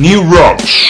New Rocks.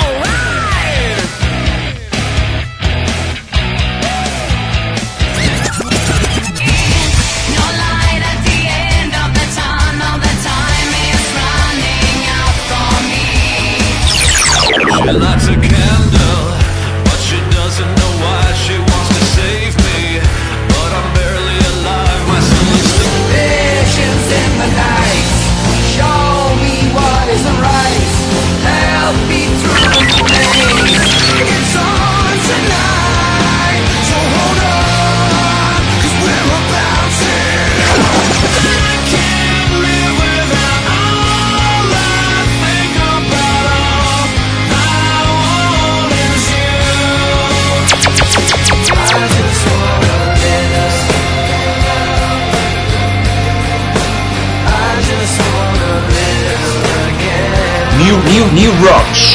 New Rocks.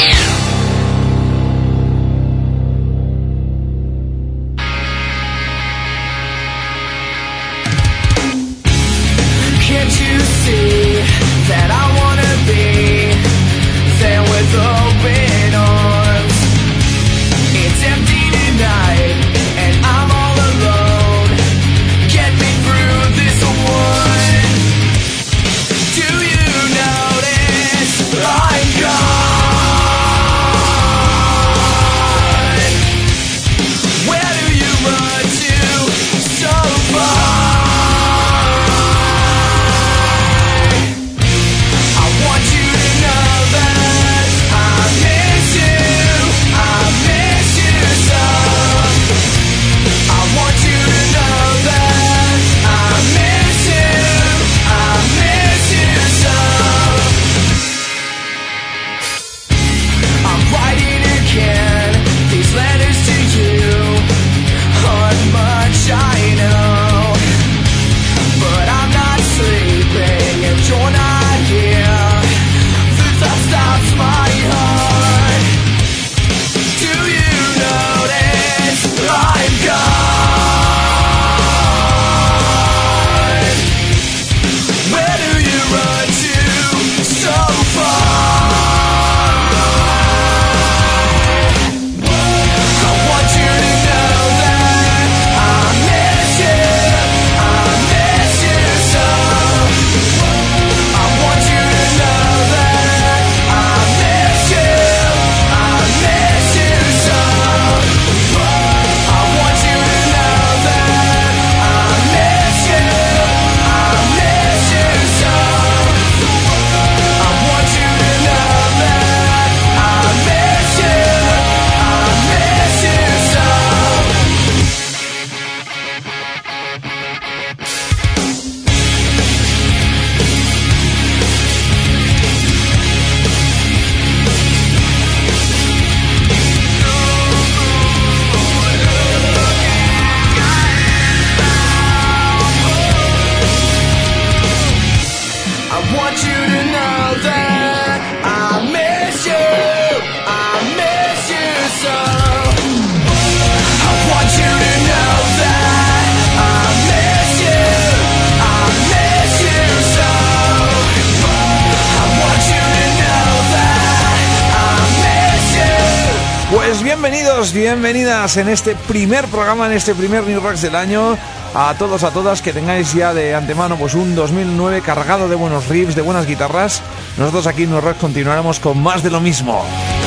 Bienvenidas en este primer programa, en este primer New Rocks del año. A todos, a todas, que tengáis ya de antemano pues un 2009 cargado de buenos riffs, de buenas guitarras. Nosotros aquí en New Rocks continuaremos con más de lo mismo.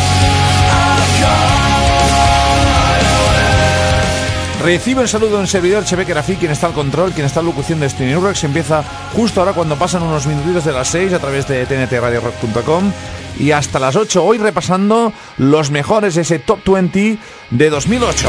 Recibe el saludo de un servidor, Cheveke Rafi, quien está al control, quien está en locución de este New Rocks. Empieza justo ahora cuando pasan unos minutitos de las 6 a través de tntradiorock.com. Y hasta las 8, hoy repasando los mejores de ese Top 20 de 2008.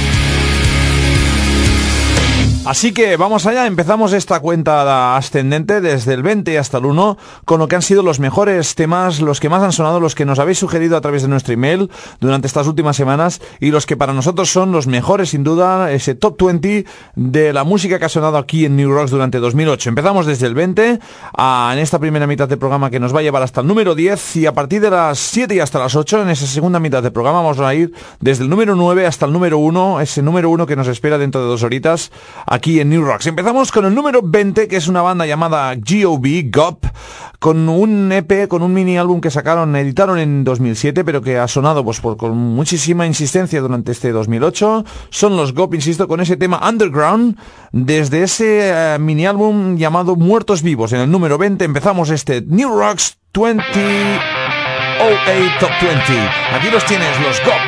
Así que vamos allá, empezamos esta cuenta ascendente desde el 20 hasta el 1 con lo que han sido los mejores temas, los que más han sonado, los que nos habéis sugerido a través de nuestro email durante estas últimas semanas y los que para nosotros son los mejores sin duda, ese Top 20 de la música que ha sonado aquí en New Rocks durante 2008. Empezamos desde el 20 en esta primera mitad del programa que nos va a llevar hasta el número 10 y a partir de las 7 y hasta las 8 en esa segunda mitad del programa vamos a ir desde el número 9 hasta el número 1, ese número 1 que nos espera dentro de 2 horitas. aquí en New Rocks. Empezamos con el número 20, que es una banda llamada GOP, con un EP, con un mini álbum que editaron en 2007, pero que ha sonado con muchísima insistencia durante este 2008. Son los GOP, insisto, con ese tema Underground, desde ese mini álbum llamado Muertos Vivos. En el número 20 empezamos este New Rocks 2008 Top 20. Aquí los tienes, los GOP.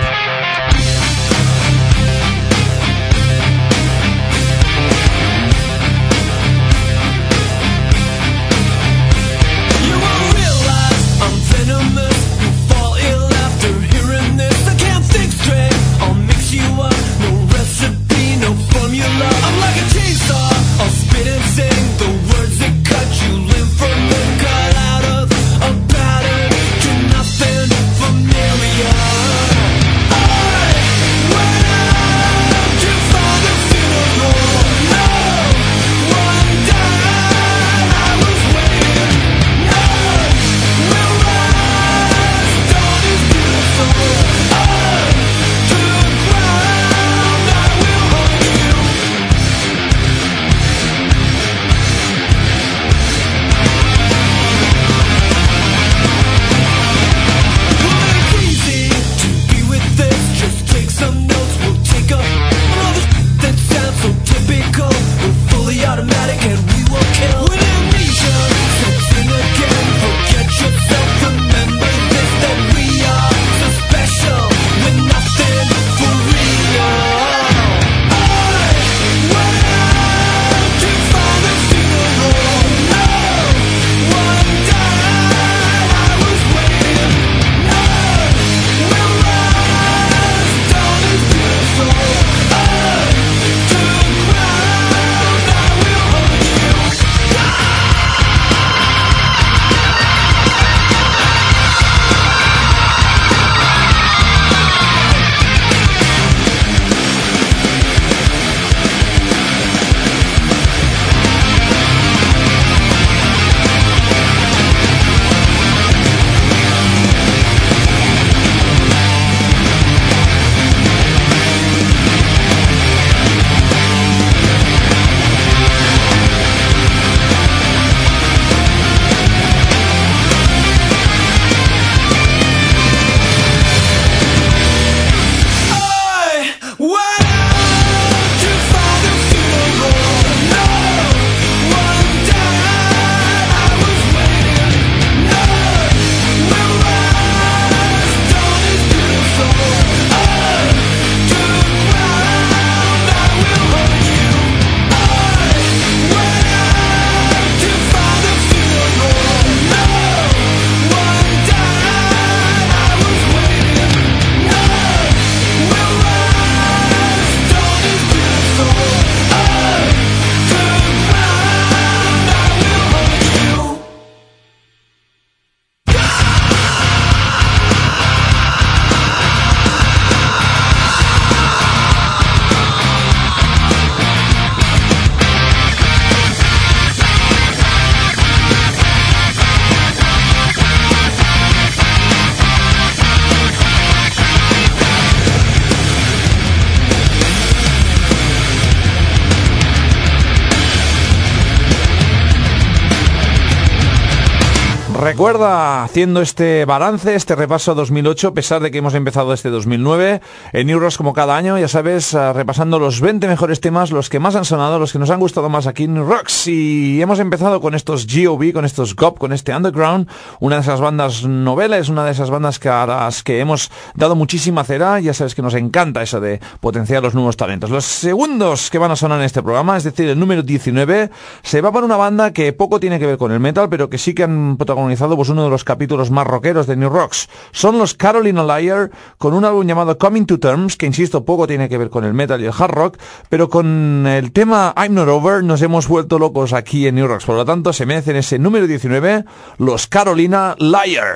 Recuerda, haciendo este balance, este repaso 2008, a pesar de que hemos empezado este 2009, en New Rocks como cada año, ya sabes, repasando los 20 mejores temas, los que más han sonado, los que nos han gustado más aquí en New Rocks. Y hemos empezado con estos GOB, con estos GOP, con este Underground, una de esas bandas novelas, una de esas bandas a las que hemos dado muchísima cera. Ya sabes que nos encanta eso de potenciar los nuevos talentos. Los segundos que van a sonar en este programa, es decir, el número 19, se va para una banda que poco tiene que ver con el metal, pero que sí que han protagonizado uno de los capítulos más rockeros de New Rocks. Son los Carolina Liar, con un álbum llamado Coming to Terms, que insisto, poco tiene que ver con el metal y el hard rock, pero con el tema I'm Not Over nos hemos vuelto locos aquí en New Rocks. Por lo tanto, se merecen ese número 19, los Carolina Liar.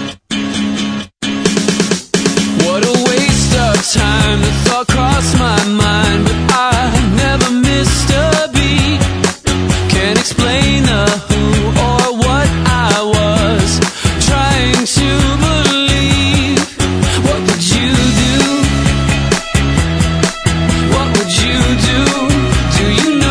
What a waste of time, the thought crossed my mind, but I never missed a beat. Can't explain the who or what I was trying to believe. What would you do? What would you do? Do you know?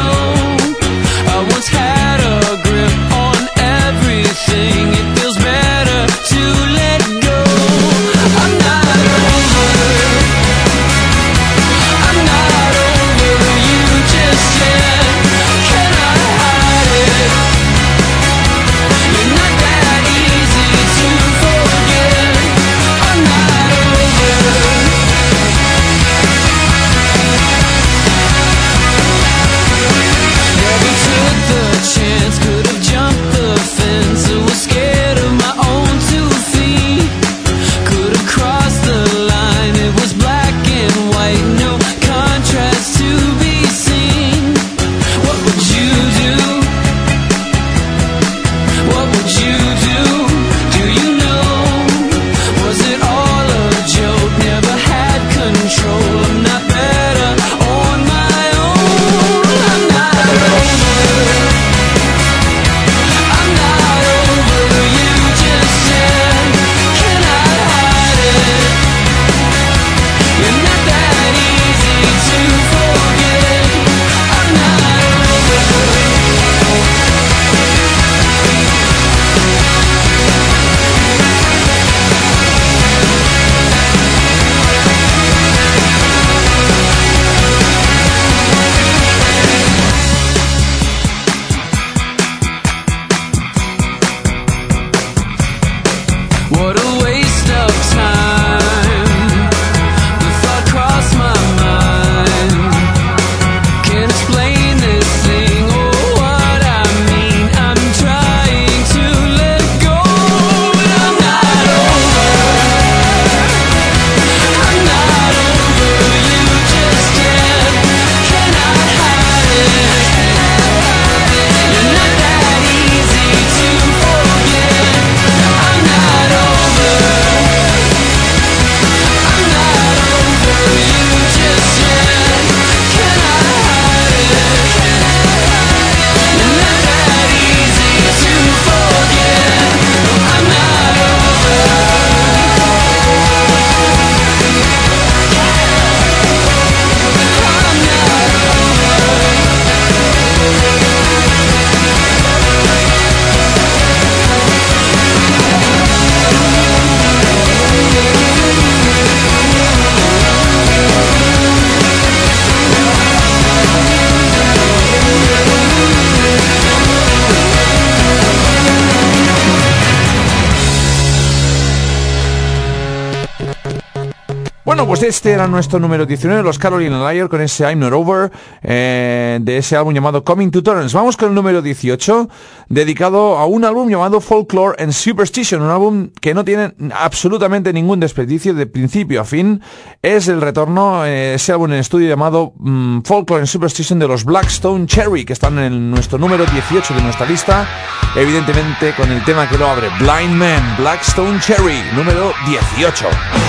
Bueno, pues este era nuestro número 19, los Carolina Liar, con ese I'm Not Over, de ese álbum llamado Coming to Terms. Vamos con el número 18, dedicado a un álbum llamado Folklore and Superstition, un álbum que no tiene absolutamente ningún desperdicio de principio a fin. Es el retorno, ese álbum en estudio llamado Folklore and Superstition de los Blackstone Cherry, que están en nuestro número 18 de nuestra lista, evidentemente con el tema que lo abre, Blind Man, Blackstone Cherry, número 18.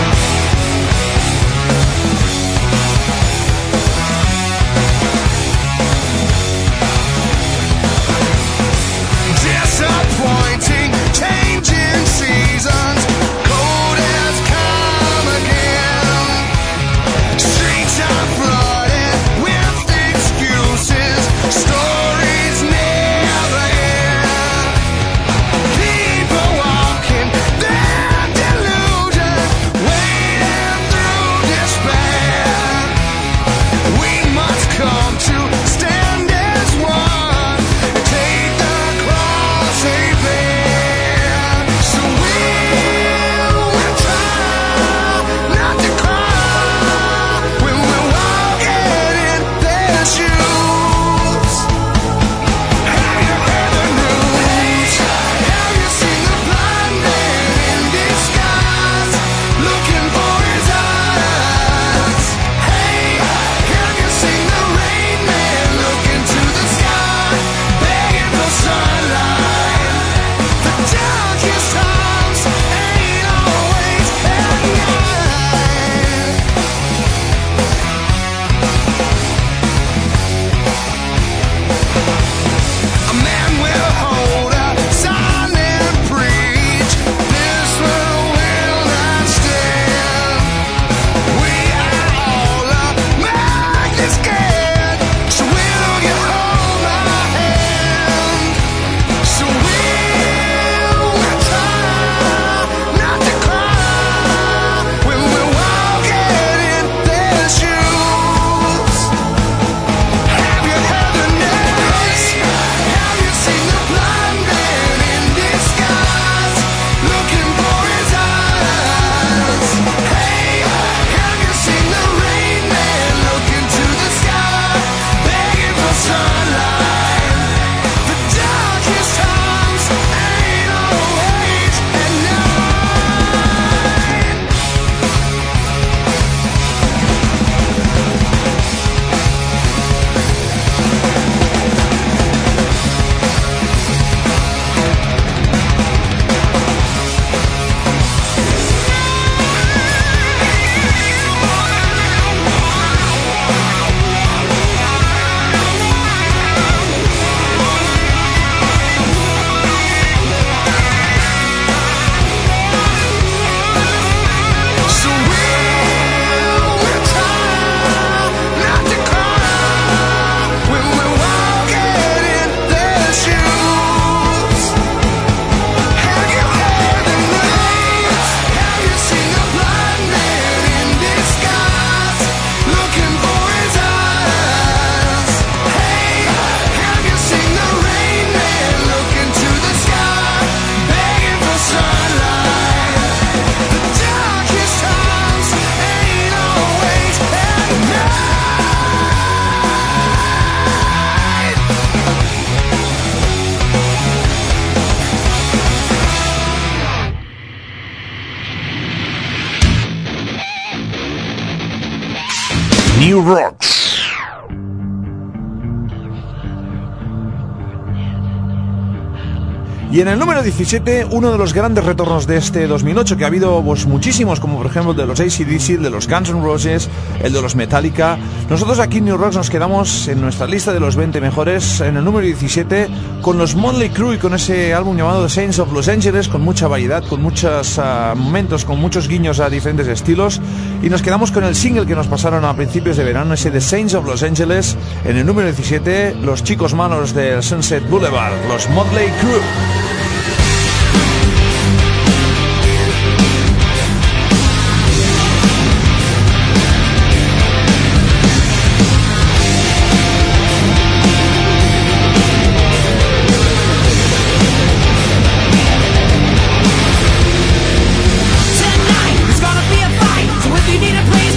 New Rocks. Y en el número 17, uno de los grandes retornos de este 2008, que ha habido pues, muchísimos, como por ejemplo el de los AC/DC, el de los Guns N' Roses, el de los Metallica. Nosotros aquí en New Rocks nos quedamos en nuestra lista de los 20 mejores, en el número 17, con los Motley Crue y con ese álbum llamado The Saints of Los Angeles, con mucha variedad, con muchos momentos, con muchos guiños a diferentes estilos. Y nos quedamos con el single que nos pasaron a principios de verano, ese The Saints of Los Angeles. En el número 17, los chicos malos del Sunset Boulevard, los Motley Crue. Tonight, it's gonna be a fight. So if you need a place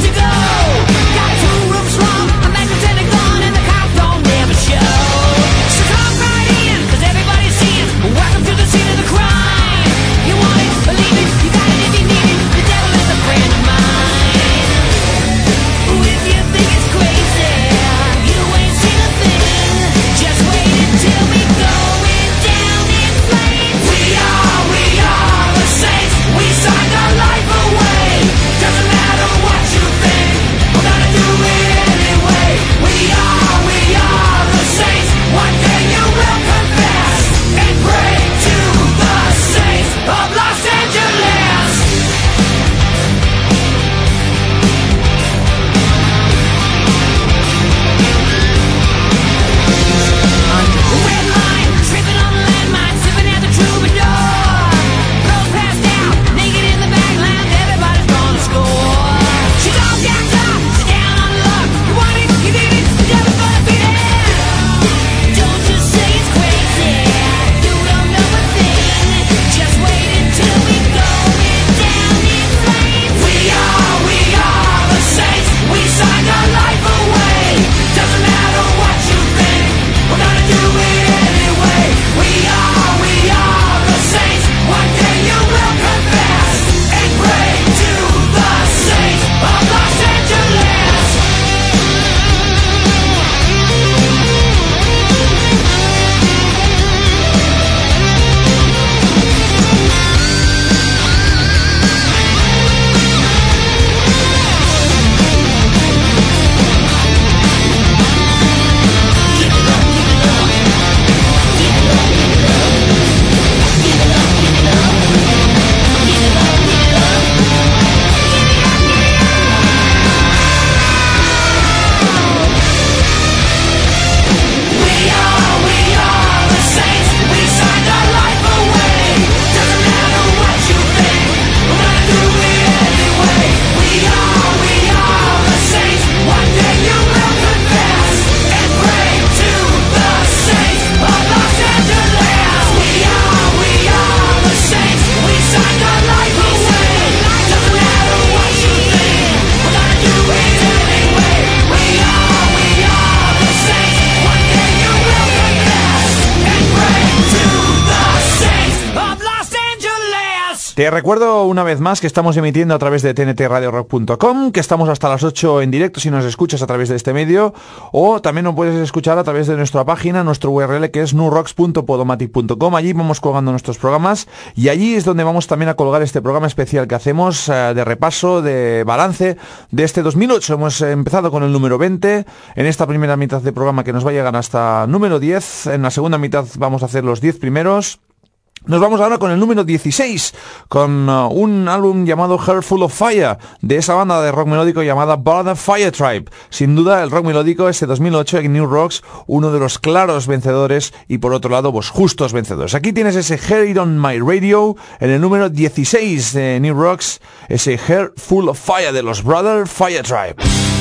Te recuerdo una vez más que estamos emitiendo a través de tntradiorock.com, que estamos hasta las 8 en directo si nos escuchas a través de este medio, o también nos puedes escuchar a través de nuestra página, nuestro URL que es newrocks.podomatic.com. Allí vamos colgando nuestros programas y allí es donde vamos también a colgar este programa especial que hacemos de repaso, de balance de este 2008. Hemos empezado con el número 20 en esta primera mitad de programa que nos va a llegar hasta número 10. En la segunda mitad vamos a hacer los 10 primeros. Nos vamos ahora con el número 16, con un álbum llamado Heart Full of Fire, de esa banda de rock melódico llamada Brother Fire Tribe. Sin duda, el rock melódico este 2008 en New Rocks, uno de los claros vencedores y por otro lado, pues justos vencedores. Aquí tienes ese Hear It On My Radio, en el número 16 de New Rocks, ese Heart Full of Fire de los Brother Fire Tribe.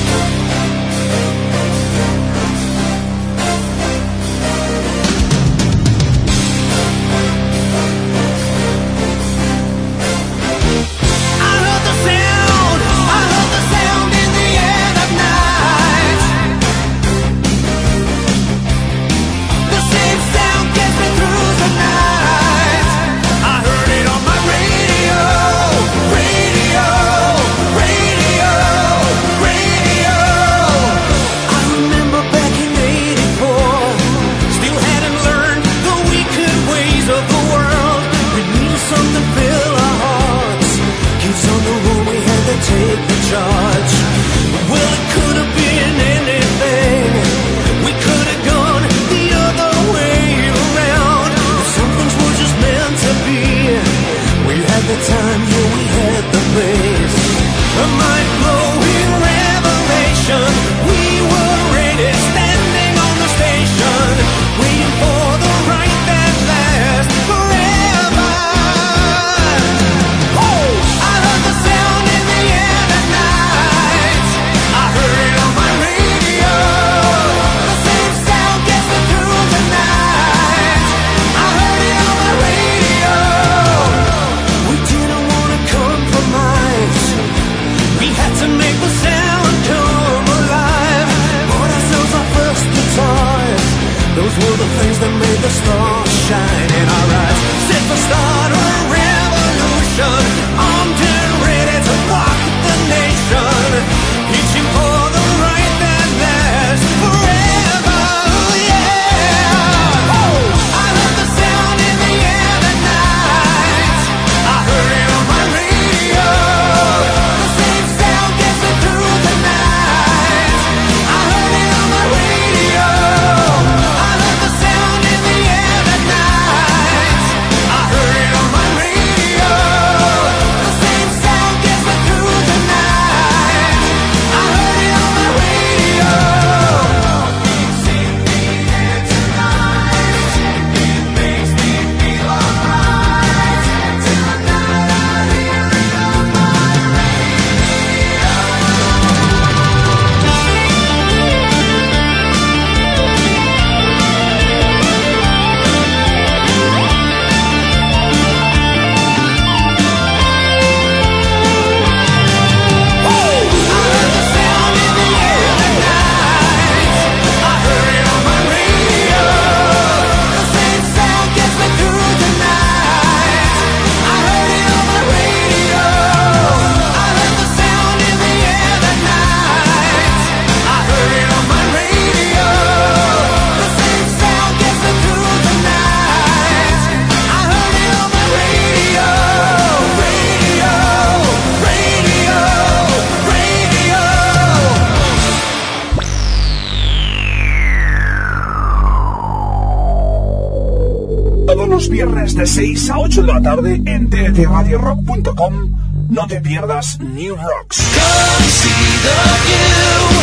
Viernes de 6 a 8 de la tarde en tntradiorock.com. No te pierdas New Rocks. Come see the view,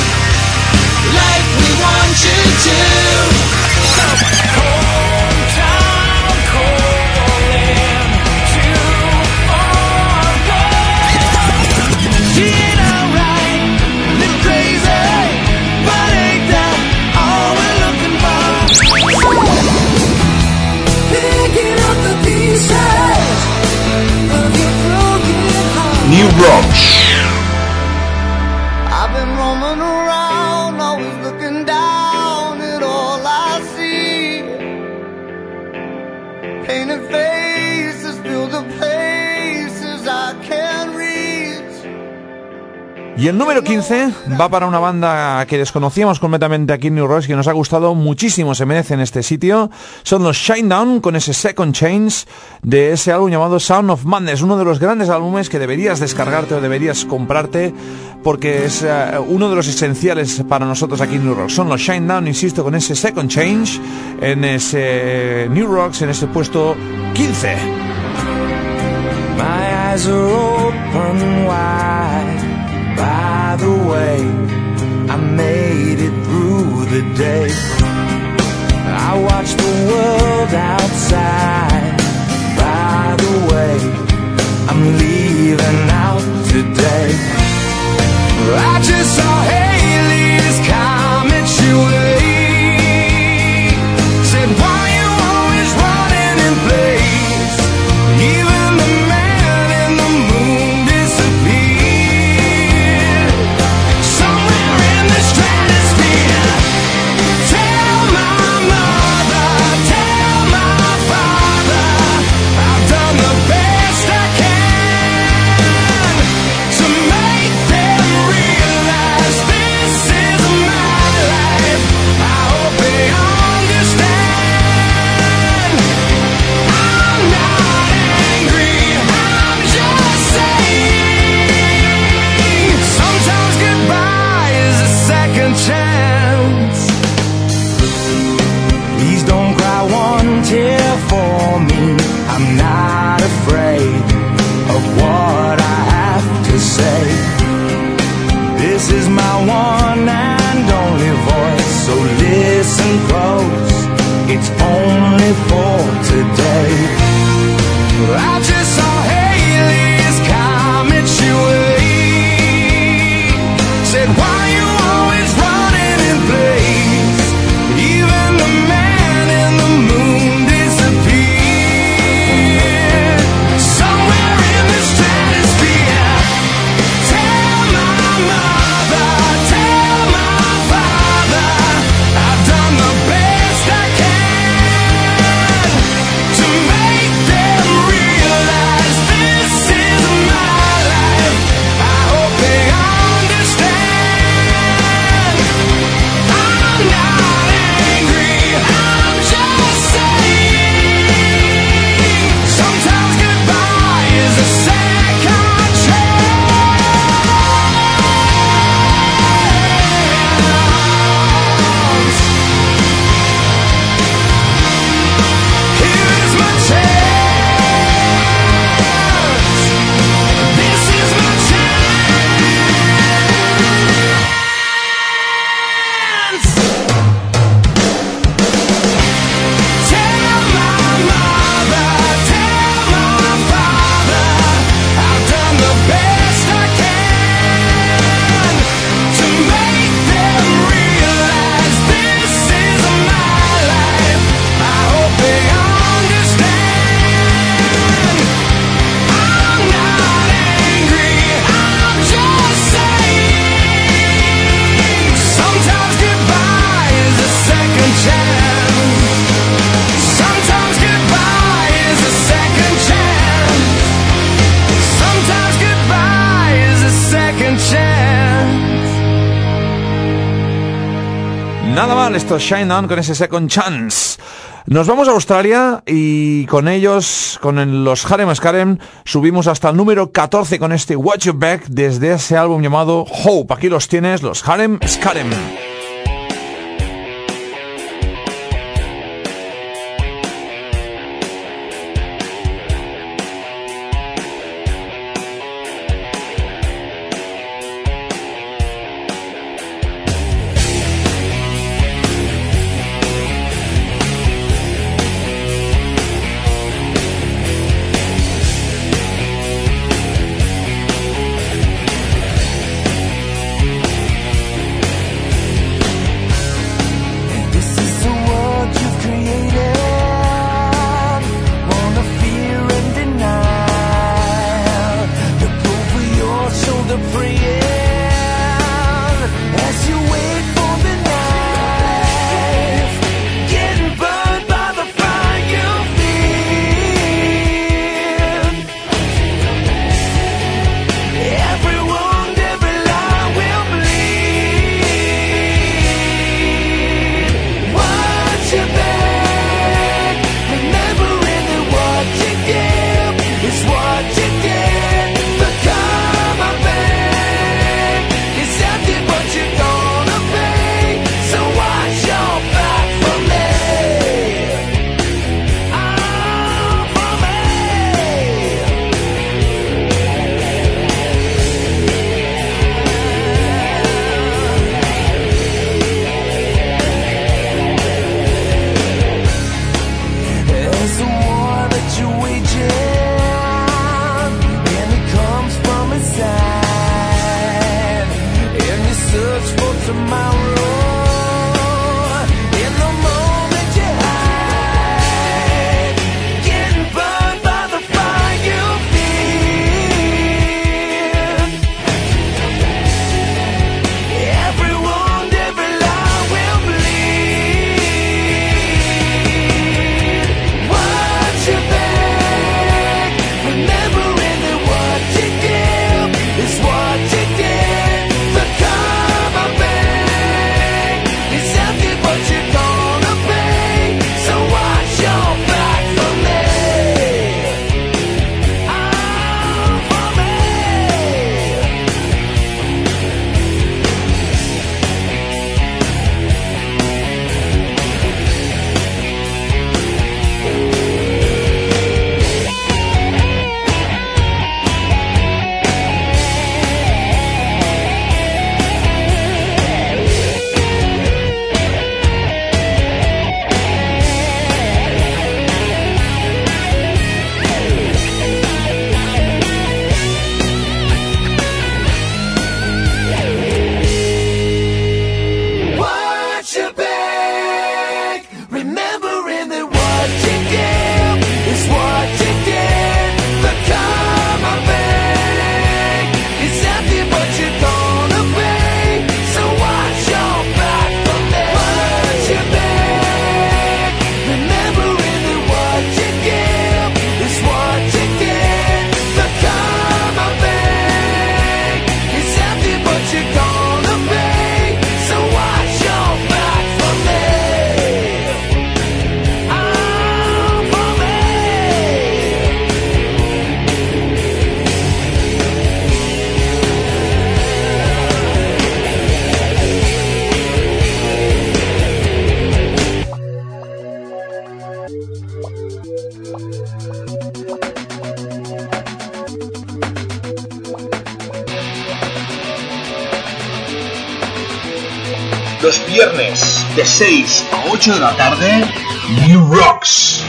like we want you to. Hometown calling, too far gone. Feeling alright, live crazy, but ain't that all we're looking for? Picking up the pieces of your broken heart. New Rocks. I've been roaming around, always looking down at all I see. Painted faces fill the place Y el número 15 va para una banda que desconocíamos completamente aquí en New Rocks, que nos ha gustado muchísimo, se merece en este sitio. Son los Shinedown con ese Second Change de ese álbum llamado Sound of Madness, uno de los grandes álbumes que deberías descargarte o deberías comprarte, porque es uno de los esenciales para nosotros aquí en New Rocks. Son los Shinedown, insisto, con ese Second Change en ese New Rocks, en ese puesto 15. My eyes are open wide. By the way, I made it through the day. I watched the world outside. By the way, I'm leaving out today. I just saw Haley's comet your way. Said, why you always running in place? Even the man in the moon disappeared. Somewhere in the stratosphere. Tell my mother, tell my father, I've done the best I can to make them realize this is my life. I hope they understand. I'm not angry, I'm just saying, sometimes goodbye is a second chance. Please don't cry one tear for me. I'm not afraid of what I have to say. This is my one and only voice, so listen close. It's only for today. I just saw Haley's comet your way. Said, why you always running in place? Even the man in the moon disappeared. Somewhere in the stratosphere. Tell my mother, tell my father, I've done the best I can to make them realize this is my life. I hope they understand. I'm not angry, I'm just saying, sometimes goodbye is a second chance. Here's my chance. This is my chance. Tell my mother, tell my father, I've done the best I can to make them realize this is my life. I hope they understand. I'm not angry, I'm just saying, sometimes goodbye is a second chance. Sometimes goodbye is a second chance. Sometimes goodbye is a second chance. Nada mal, estos Shinedown con ese Second Chance. Nos vamos a Australia y con ellos, con los Harem Scarem, subimos hasta el número 14 con este Watch Your Back desde ese álbum llamado Hope. Aquí los tienes, los Harem Scarem. Los viernes de 6 a 8 de la tarde, New Rocks.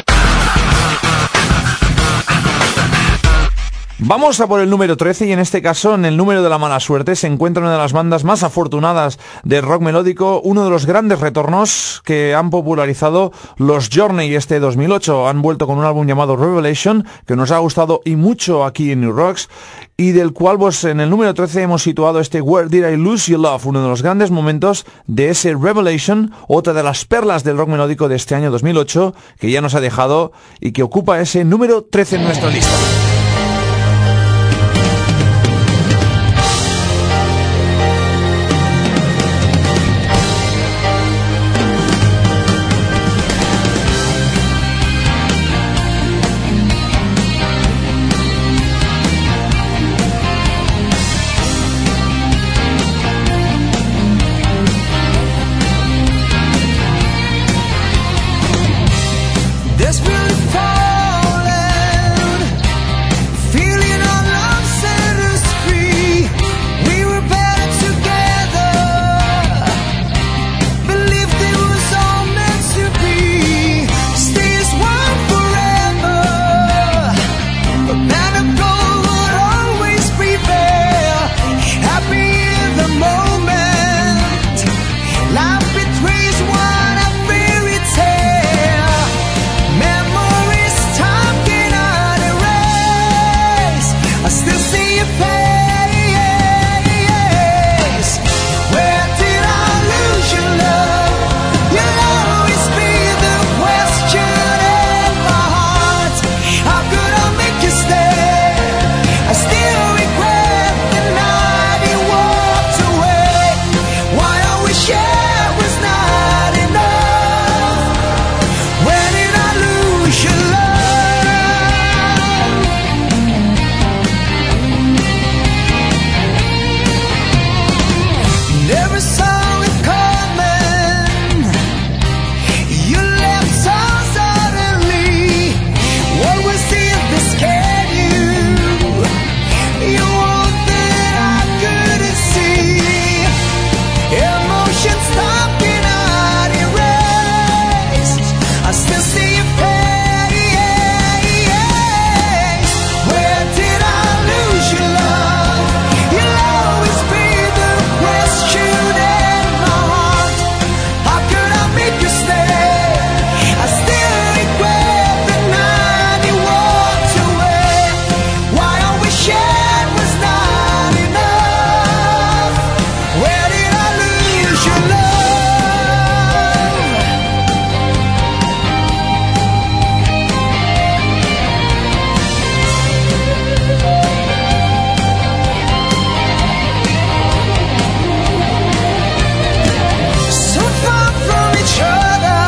Vamos a por el número 13 y en este caso, en el número de la mala suerte, se encuentra una de las bandas más afortunadas del rock melódico, uno de los grandes retornos que han popularizado los Journey este 2008. Han vuelto con un álbum llamado Revelation, que nos ha gustado y mucho aquí en New Rocks, y del cual pues en el número 13 hemos situado este Where Did I Lose Your Love, uno de los grandes momentos de ese Revelation, otra de las perlas del rock melódico de este año 2008, que ya nos ha dejado y que ocupa ese número 13 en nuestra lista. Desperately falling, feeling our love set us free. We were better together, believed it was all meant to be. Stay as one forever, a man of gold would always prevail. Happy in the moment, life betrays one a fairy tale. Memories time cannot erase. I still see your face. Where did I lose your love? You'll always be the question in my heart. How could I make you stay? I still regret the night you walked away. Why I wish it was not enough. Where did I lose your love? Never saw it coming. You left so suddenly. What was it that scared you? You were that I couldn't see. Emotions time cannot erase. I still see your face. Where did I lose your love? You'll always be the question in my heart. How could I make you stay? I still regret the night you walked away. Why I wish it was not enough. Where did I lose your love? So far from each other,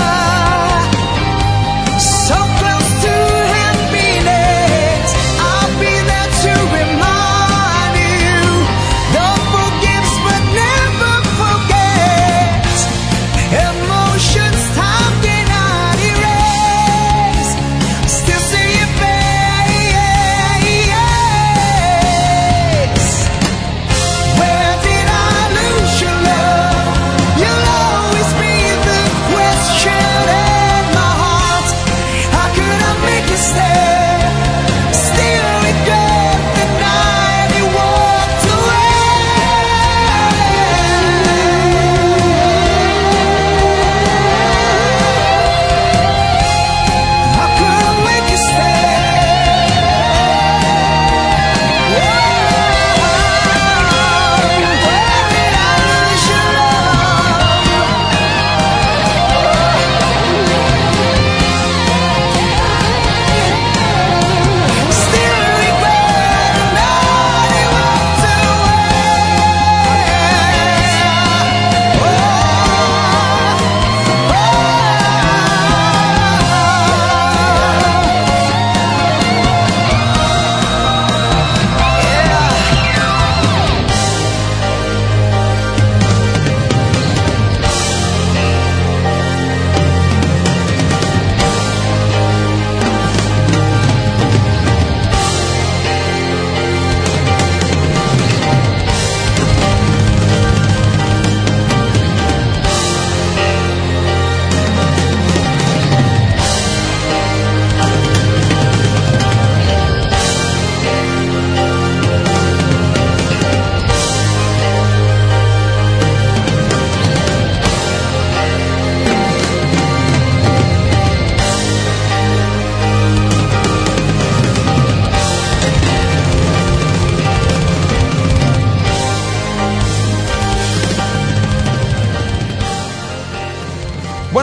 so close to happiness. I'll be there to remind you. Don't forgive but never forget. Emotions time cannot erase. Still see your face. Where did I lose your love? You'll always be the question in my heart. How could I make you stay? Still regret the night you walked away. How could I make you stay? Where did I lose your love?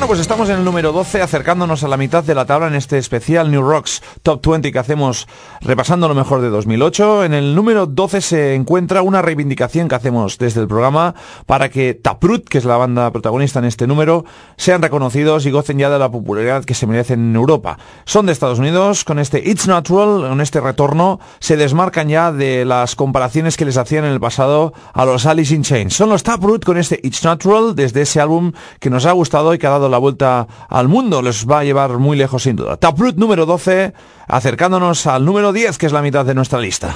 pues estamos en el número 12, acercándonos a la mitad de la tabla en este especial New Rocks Top 20 que hacemos repasando lo mejor de 2008. En el número 12 se encuentra una reivindicación que hacemos desde el programa para que Taproot, que es la banda protagonista en este número, sean reconocidos y gocen ya de la popularidad que se merecen en Europa. Son de Estados Unidos, con este It's Natural, con este retorno, se desmarcan ya de las comparaciones que les hacían en el pasado a los Alice in Chains. Son los Taproot con este It's Natural, desde ese álbum que nos ha gustado y que ha dado la vuelta al mundo, les va a llevar muy lejos sin duda. Taproot número 12, acercándonos al número 10, que es la mitad de nuestra lista.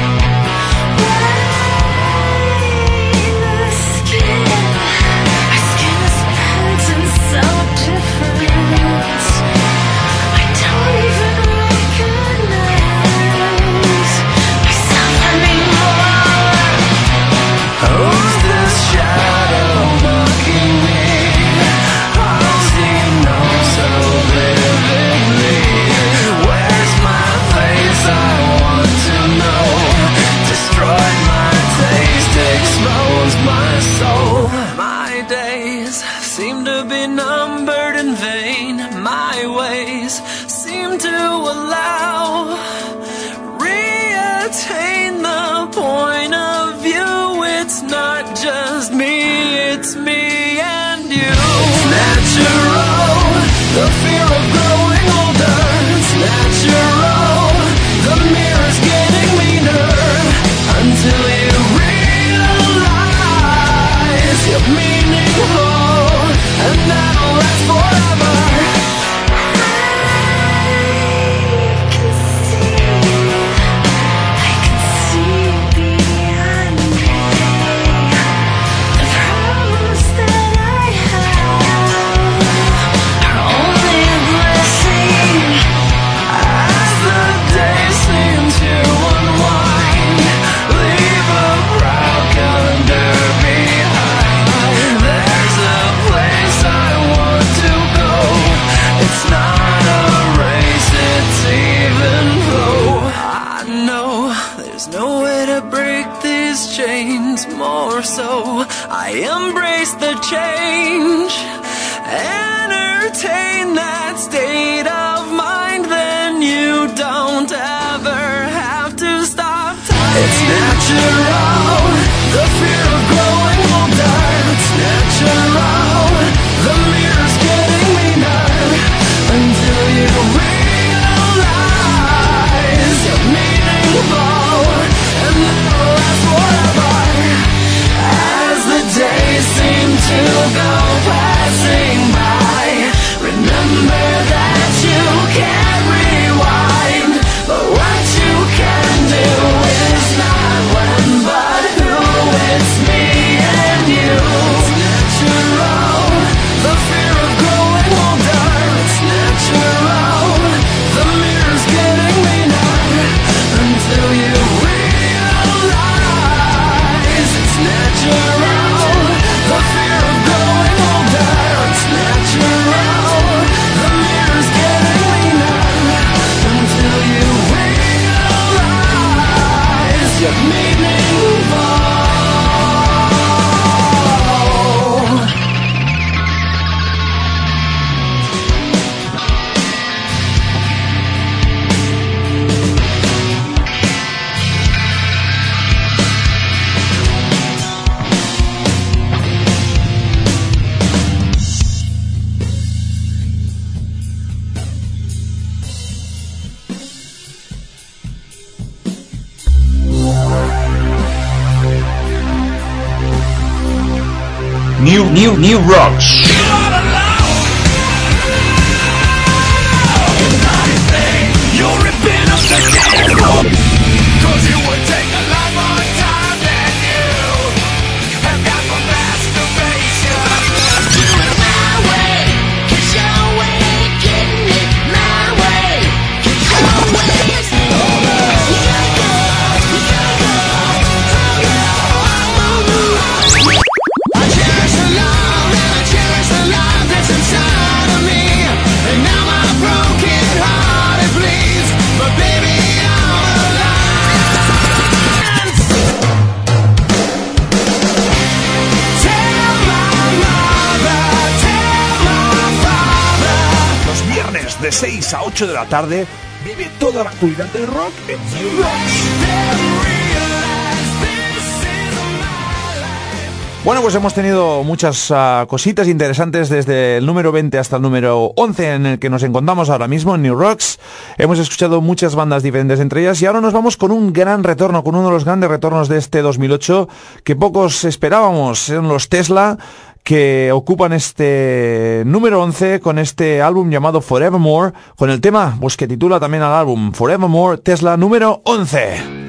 New Rocks. Cherish the love 6 a 8 de la tarde, vive toda la actualidad del rock en New Rocks. Bueno, pues hemos tenido muchas cositas interesantes desde el número 20 hasta el número 11 en el que nos encontramos ahora mismo en New Rocks. Hemos escuchado muchas bandas diferentes entre ellas y ahora nos vamos con un gran retorno, con uno de los grandes retornos de este 2008 que pocos esperábamos. Son los Tesla, que ocupan este número 11 con este álbum llamado Forevermore, con el tema pues que titula también al álbum Forevermore, Tesla número 11.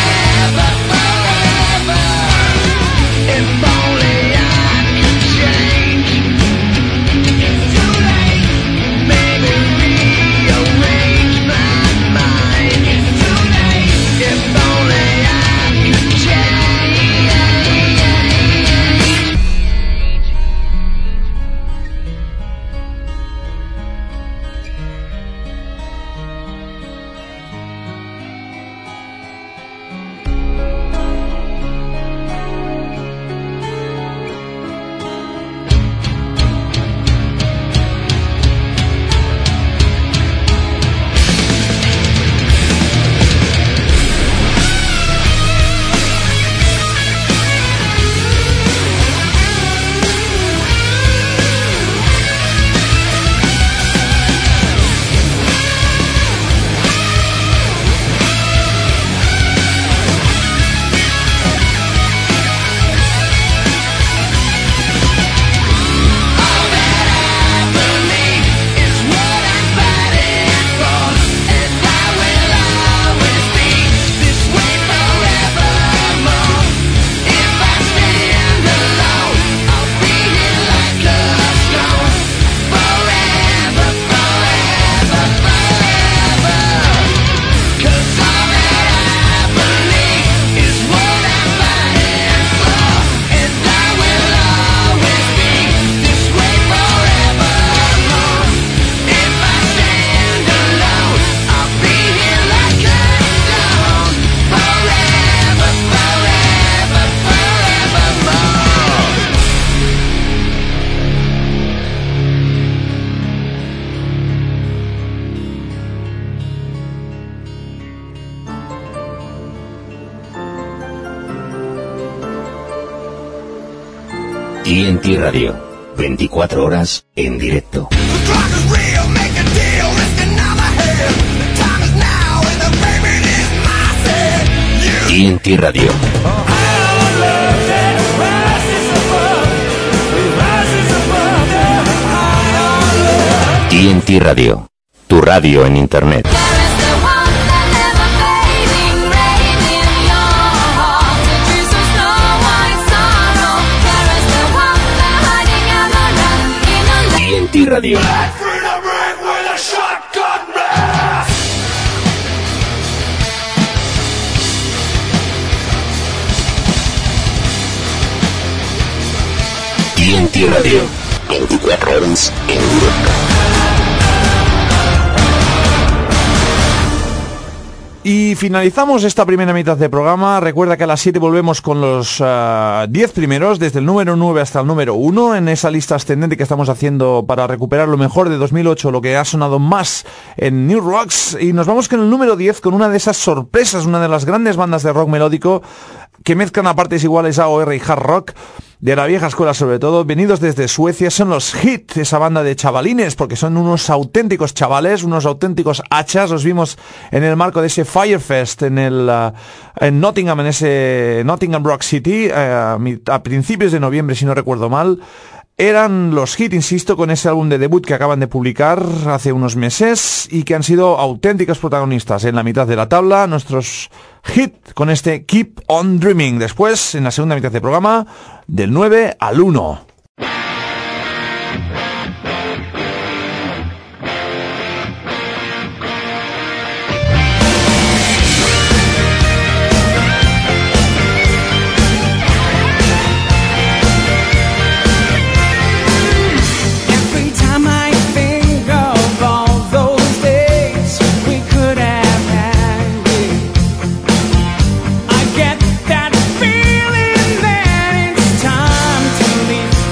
If only I could change. TNT Radio, 24 horas en directo. TNT Radio. TNT Radio, tu radio en internet. TNT Radio. TNT Radio, 24 horas en directo. Y finalizamos esta primera mitad de programa. Recuerda que a las 7 volvemos con los 10 primeros, desde el número 9 hasta el número 1, en esa lista ascendente que estamos haciendo para recuperar lo mejor de 2008, lo que ha sonado más en New Rocks. Y nos vamos con el número 10, con una de esas sorpresas, una de las grandes bandas de rock melódico que mezclan a partes iguales AOR y hard rock, de la vieja escuela sobre todo, venidos desde Suecia. Son los Hit, esa banda de chavalines, porque son unos auténticos chavales, unos auténticos hachas. Los vimos en el marco de ese Firefest en Nottingham, en ese Nottingham Rock City, a principios de noviembre, si no recuerdo mal. Eran los Hit, insisto, con ese álbum de debut que acaban de publicar hace unos meses y que han sido auténticos protagonistas. En la mitad de la tabla, nuestros Hit con este Keep on Dreaming. Después, en la segunda mitad del programa, del 9 al 1. That feeling that it's time to leave.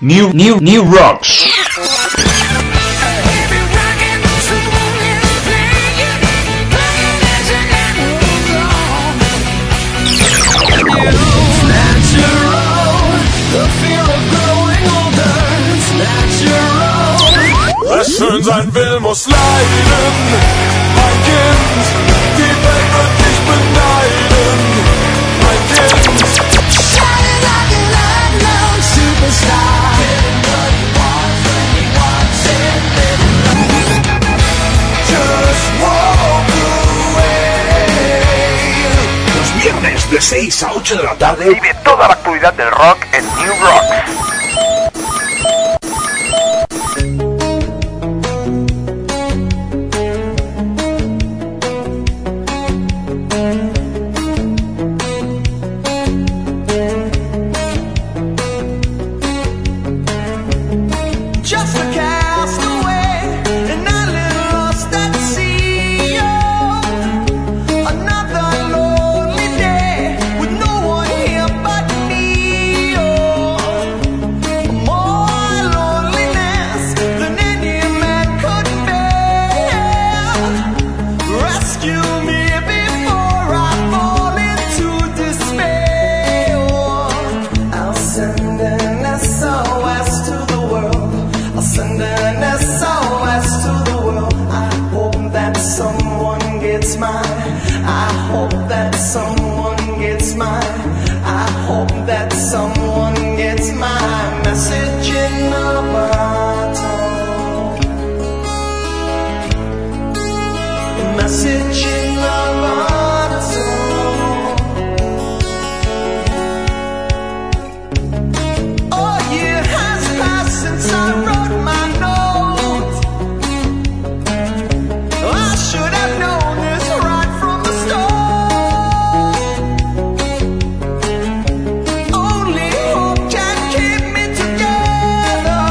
New Rocks. Es schön sein will, muss leiden, mein Kind, die Welt wird dich beneiden, mein Kind. Shining like an unknown superstar. Getting what he wants when he wants it, living life. Just walk away. Los viernes de 6 a 8 de la tarde vive toda la actualidad del rock en New Rocks. Just a castaway, and I live lost at sea. Oh, another lonely day with no one here but me. Oh, more loneliness than any man could bear. Rescue me before I fall into despair. Oh, I'll send an SOS to the world. I'll send an SOS to the world. I hope that someone gets mine. I hope that someone gets mine. I hope that someone gets my message in a bottle. Message in a bottle. A year has passed since I wrote my note. I should have known this right from the start. Only hope can keep me together.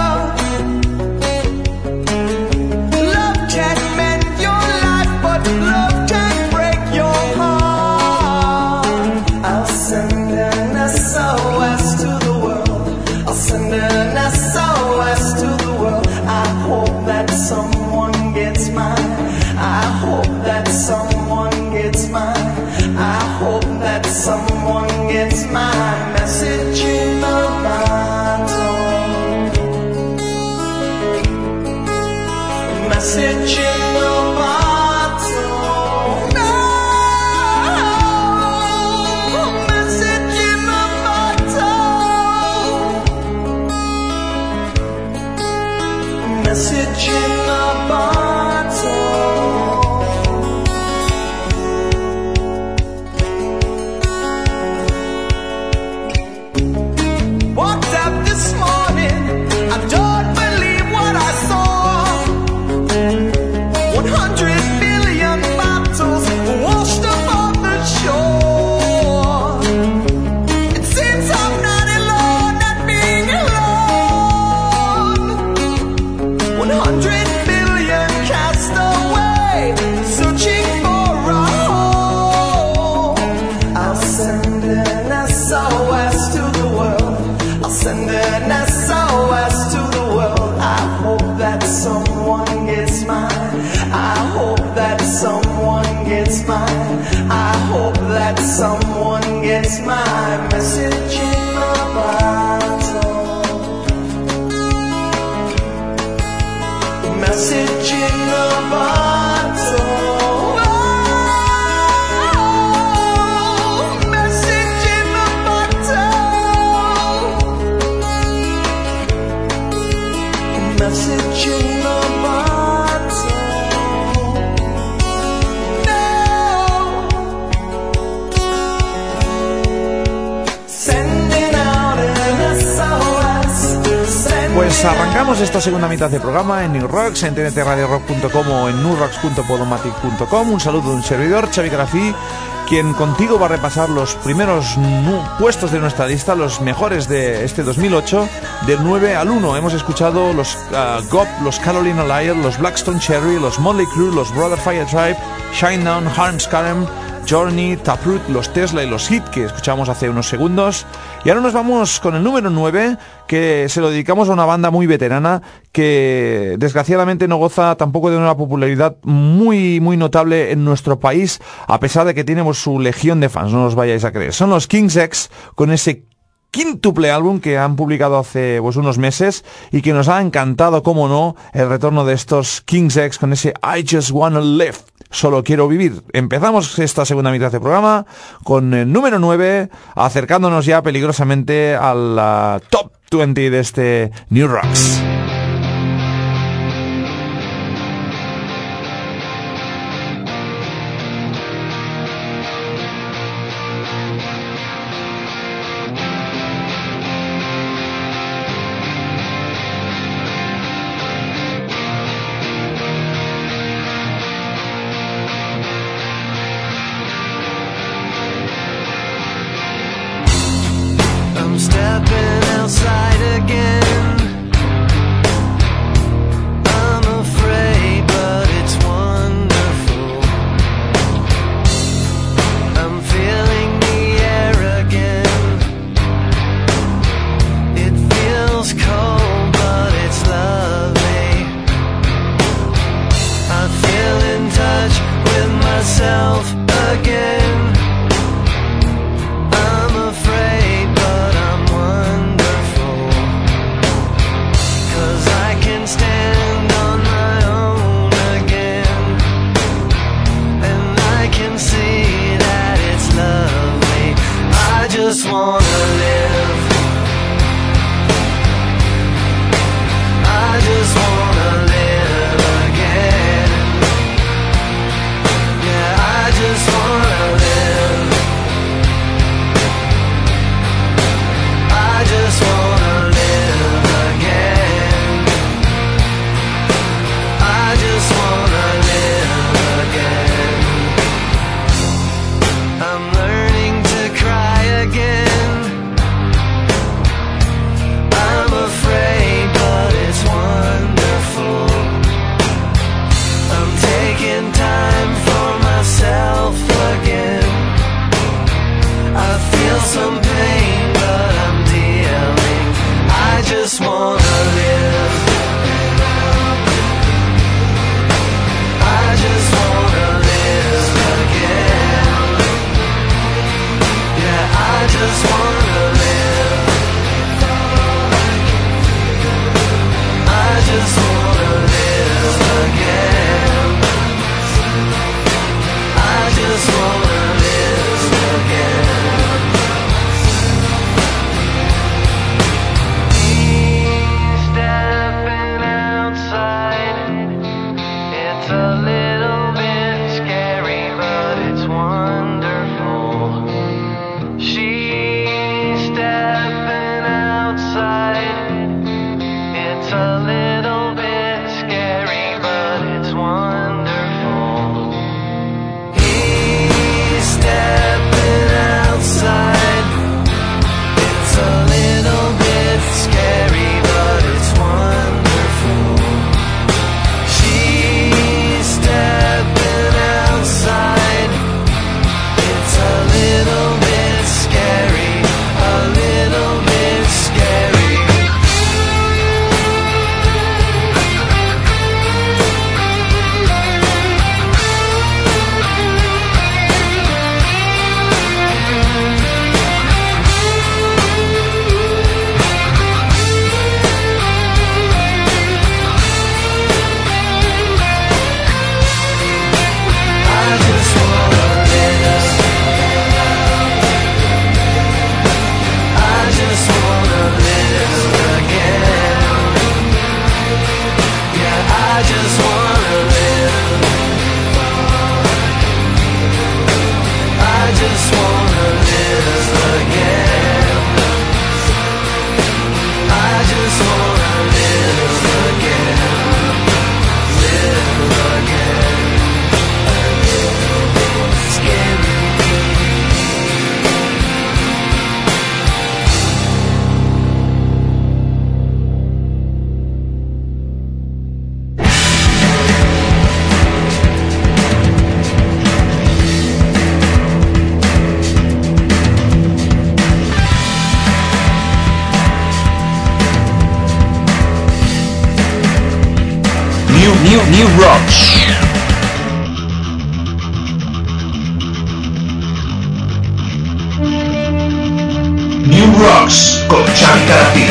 Love can mend your life, but love can break your heart. I'll send an SOS to the world. I'll send an SOS to the world. I hope that someone gets mine. I hope that someone gets mine. I hope that someone gets my message in a bottle. Message in a bottle. No, message in a bottle. Message in a bottle. Walked up this morning, I don't believe what I saw. 100 billion bottles washed up on the shore. It seems I'm not alone at being alone. 100 billion cast away, searching for a home. I'll send an SOS to the world. I'll send an SOS to the world. I hope that someone gets mine. I hope that someone gets mine. I hope that someone gets my message in a bottle. Message in a bottle. Oh, message in a bottle. Message in a bottle. No. Sending out an SOS. Pues arrancamos esta segunda mitad de programa en New Rocks, en tntradiorock.com o en newrocks.podomatic.com. Un saludo de un servidor, Xavi Grafí, quien contigo va a repasar los primeros puestos de nuestra lista, los mejores de este 2008, del 9 al 1. Hemos escuchado los GOP, los Carolina Liar, los Blackstone Cherry, los Motley Crue, los Brother Fire Tribe, Shinedown, Harmscarem, Journey, Taproot, los Tesla y los Hit que escuchamos hace unos segundos. Y ahora nos vamos con el número 9, que se lo dedicamos a una banda muy veterana que desgraciadamente no goza tampoco de una popularidad muy notable en nuestro país, a pesar de que tenemos su legión de fans, no os vayáis a creer. Son los King's X con ese quíntuple álbum que han publicado hace unos meses y que nos ha encantado, como no, el retorno de estos King's X con ese I Just Wanna Live, solo quiero vivir. Empezamos esta segunda mitad de programa con el número 9, acercándonos ya peligrosamente al top 20 de este New Rocks. Stepping outside again. I'm afraid, but it's wonderful. I'm feeling the air again. It feels cold, but it's lovely. I feel in touch with myself again. I'm afraid, but I'm wonderful, 'cause I can stand on my own again, and I can see that it's lovely. I just wanna live. I just wanna live again. Yeah, I just wanna live. I just wanna live again. I just wanna live again. I'm learning to cry again. I'm afraid, but it's wonderful. I'm taking time for myself again. I feel some pain, but I'm dealing. I just wanna live. I just wanna live again. Yeah, I just wanna live. I just wanna live again. I just wanna live again. New Rocks. New Rocks con Xavi Caracol.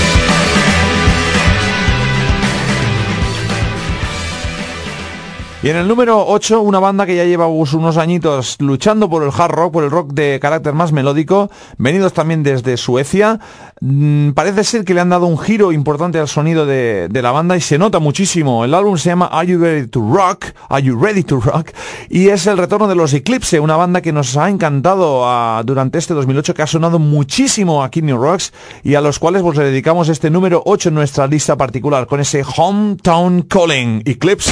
Y en el número 8, una banda que ya lleva unos añitos luchando por el hard rock, por el rock de carácter más melódico, venidos también desde Suecia. Parece ser que le han dado un giro importante al sonido de la banda y se nota muchísimo. El álbum se llama Are You Ready to Rock? Are You Ready to Rock? Y es el retorno de los Eclipse, una banda que nos ha encantado durante este 2008, que ha sonado muchísimo aquí en New Rocks y a los cuales pues le dedicamos este número 8 en nuestra lista particular con ese Hometown Calling, Eclipse.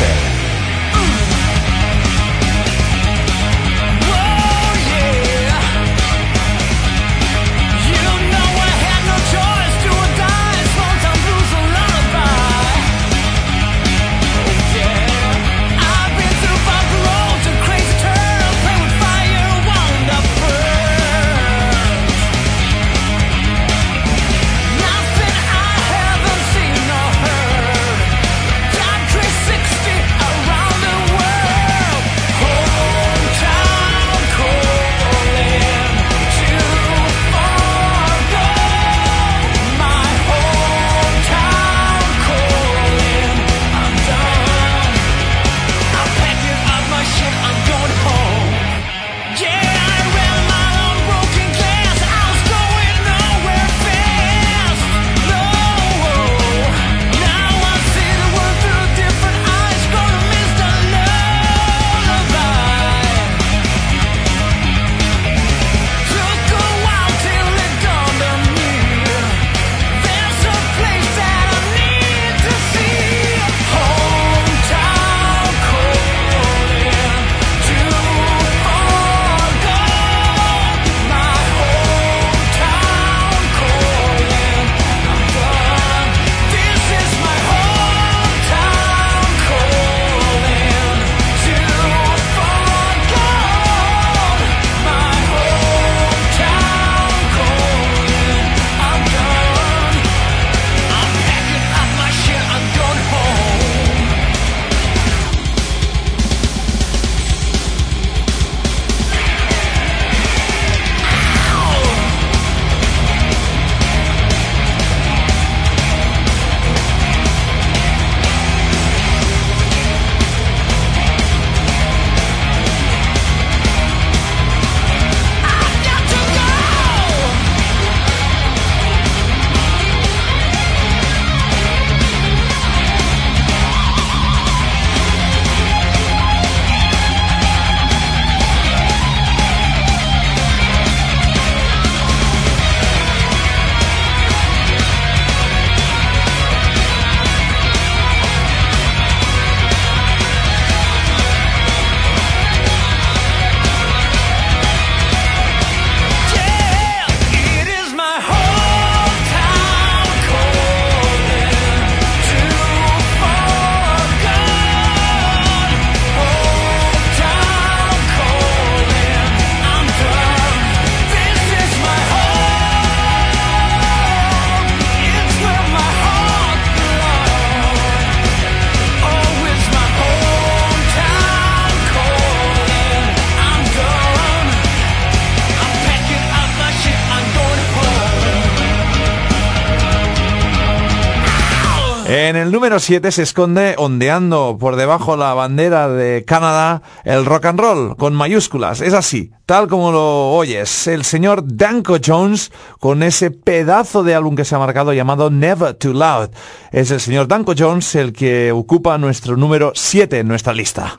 En el número 7 se esconde, ondeando por debajo la bandera de Canadá, el rock and roll, con mayúsculas. Es así, tal como lo oyes. El señor Danko Jones, con ese pedazo de álbum que se ha marcado llamado Never Too Loud. Es el señor Danko Jones el que ocupa nuestro número 7 en nuestra lista.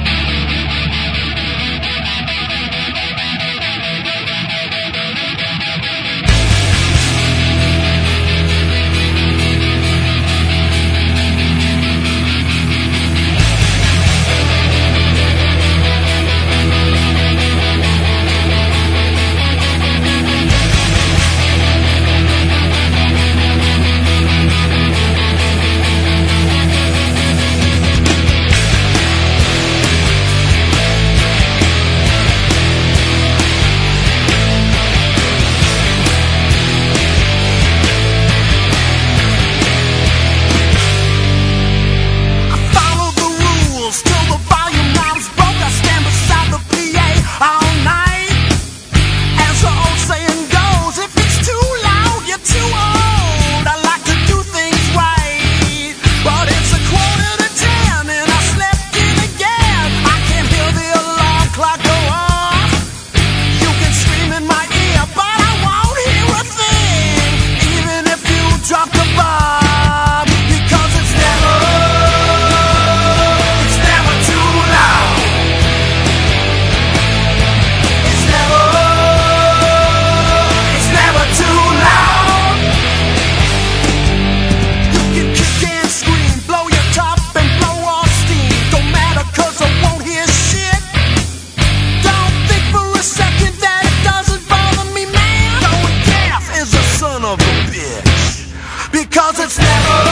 because it's never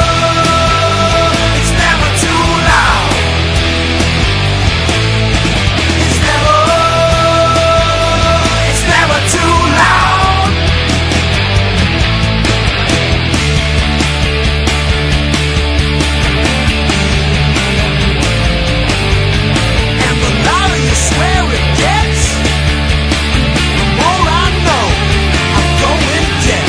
too loud. It's never too loud. And the louder you swear it gets, the more I know I'm going dead.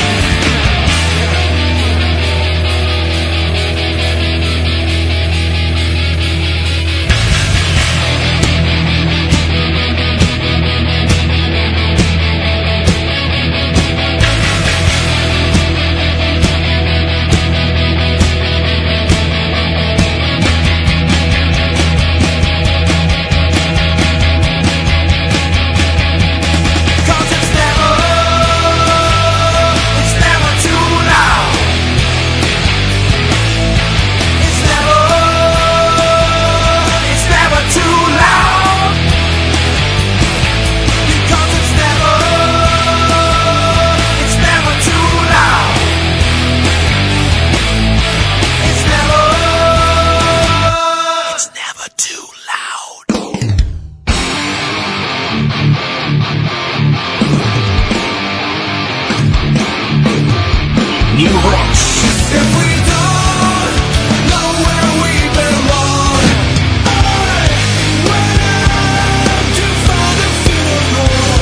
Cause it's never too loud. It's never too loud. Because it's never too loud. It's never too loud. New Rocks. If we don't know where we belong, where to find a funeral?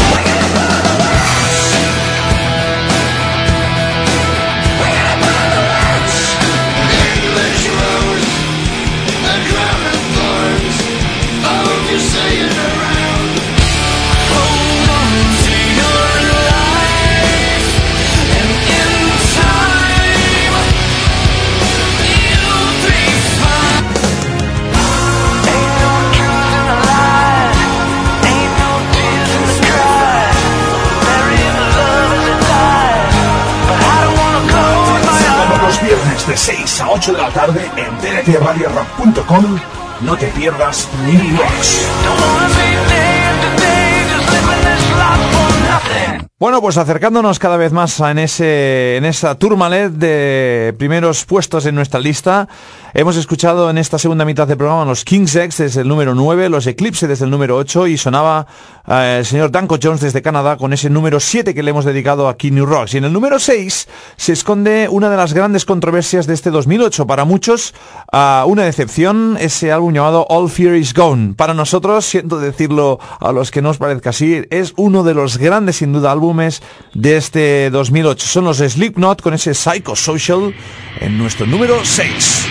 English rose, a crown of thorns. I hope you say it around. Hold on to your life, and in time you'll be fine. Ain't no truth in the lie, ain't no tears in the sky. Burying love as it dies, but I don't wanna close my eyes. Todos los viernes de 6 a 8 de la tarde en tntradiorock.com. No te pierdas New Rocks. Don't wanna be dead today, just living this life for nothing. Bueno, pues acercándonos cada vez más en esa tourmalet de primeros puestos en nuestra lista, hemos escuchado en esta segunda mitad del programa los King's X desde el número 9, los Eclipse desde el número 8 y sonaba el señor Danko Jones desde Canadá con ese número 7 que le hemos dedicado aquí New Rocks. Y en el número 6 se esconde una de las grandes controversias de este 2008. Para muchos, una decepción, ese álbum llamado All Fear Is Gone. Para nosotros, siento decirlo a los que no os parezca así, es uno de los grandes, sin duda, álbumes de este 2008. Son los Slipknot con ese Psychosocial en nuestro número 6.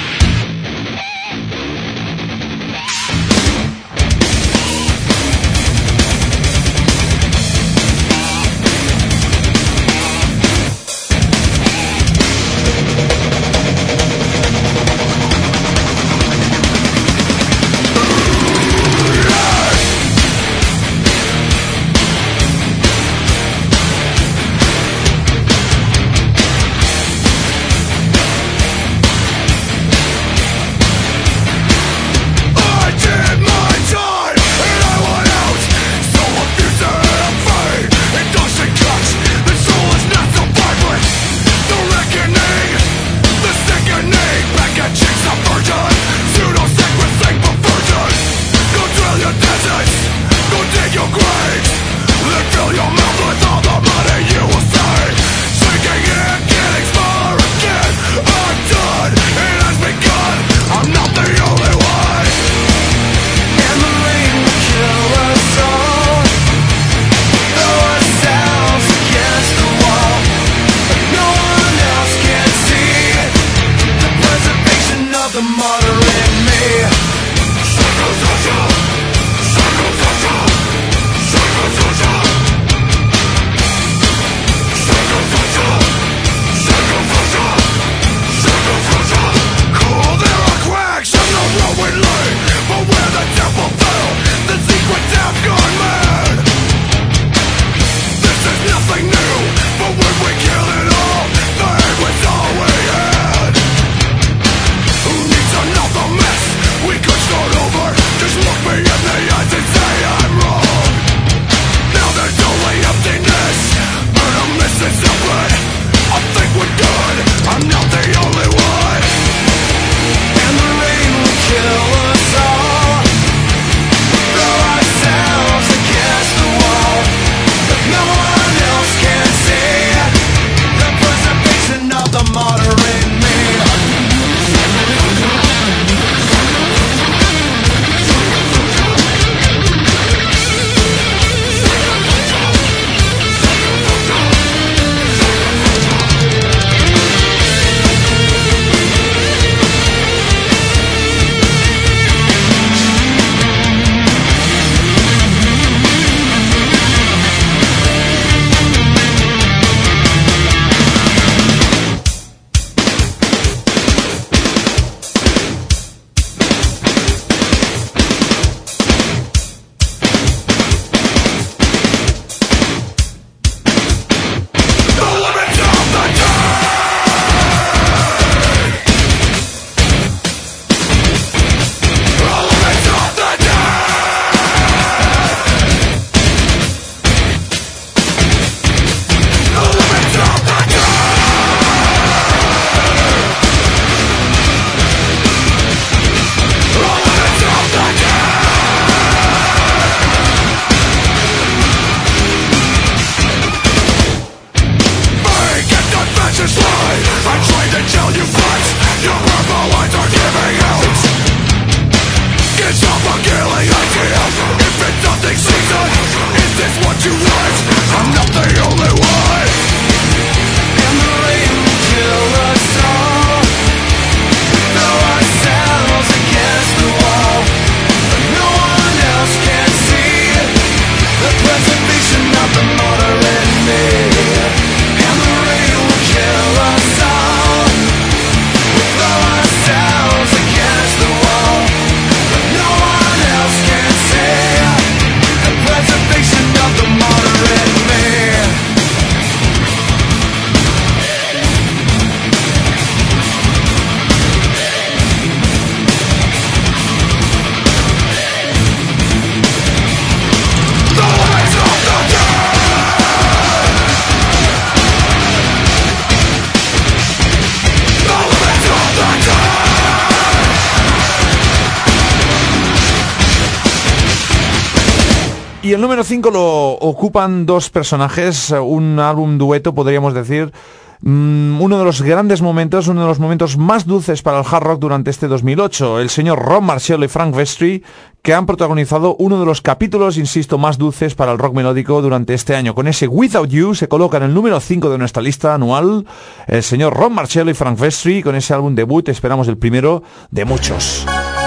Y el número 5 lo ocupan dos personajes, un álbum dueto, podríamos decir. Uno de los grandes momentos, uno de los momentos más dulces para el hard rock durante este 2008, el señor Ron Marshall y Frank Vestry, que han protagonizado uno de los capítulos, insisto, más dulces para el rock melódico durante este año. Con ese Without You se coloca en el número 5 de nuestra lista anual el señor Ron Marshall y Frank Vestry, con ese álbum debut, esperamos el primero de muchos.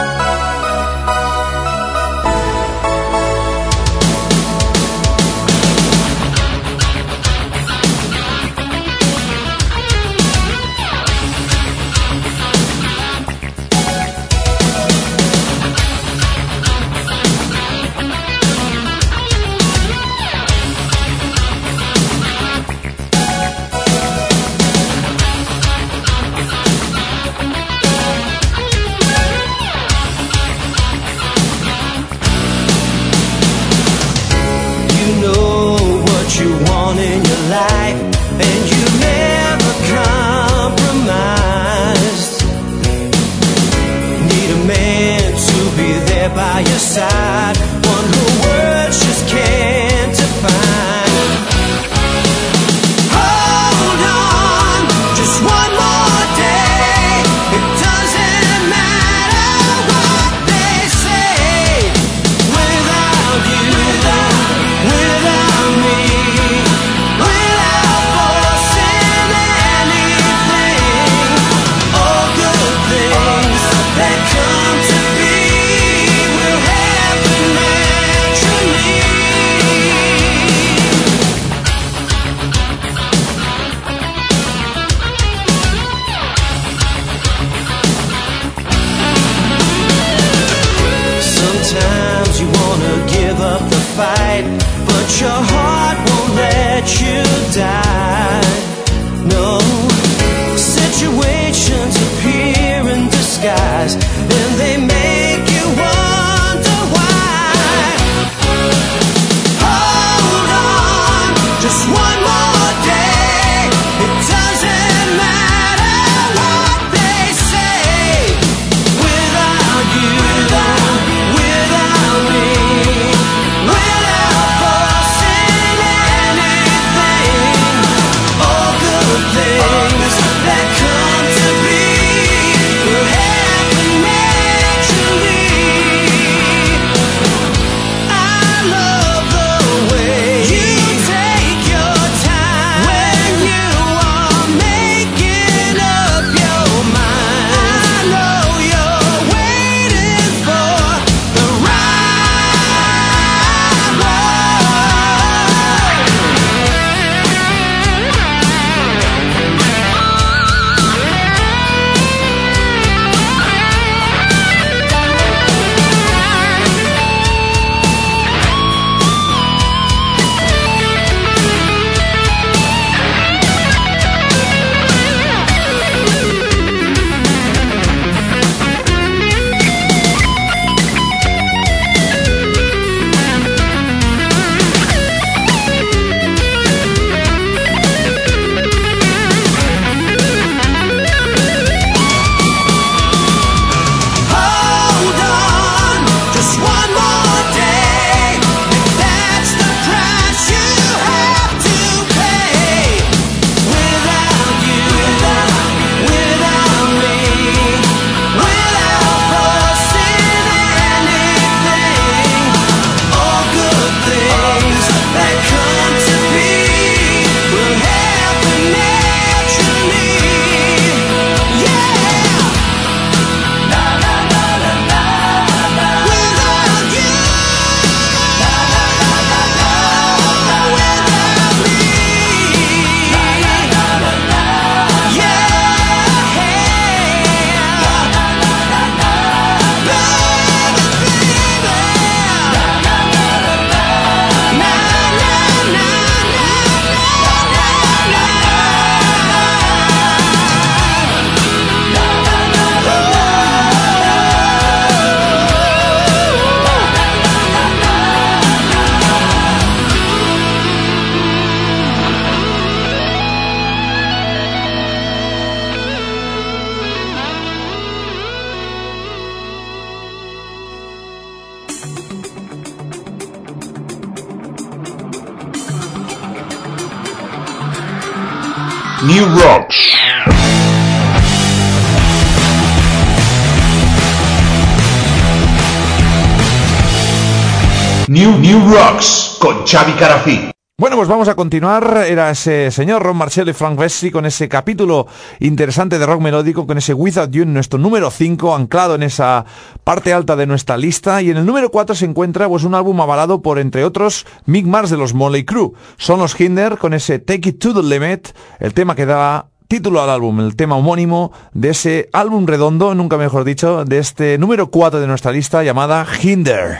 By your side, one who words just can't define. Hold on, just one more day. It doesn't matter what they say. Without you, without me, without forcing anything, all good things that come to be. Happen now. New Rocks. New Rocks con Xavi Carafí. Bueno, pues vamos a continuar. Era ese señor Ron Marcello y Frank Vessi con ese capítulo interesante de rock melódico, con ese Without You en nuestro número 5, anclado en esa parte alta de nuestra lista. Y en el número 4 se encuentra pues un álbum avalado por, entre otros, Mick Mars de los Motley Crue. Son los Hinder con ese Take It to the Limit, el tema que da título al álbum, el tema homónimo de ese álbum redondo, nunca mejor dicho, de este número 4 de nuestra lista llamada Hinder.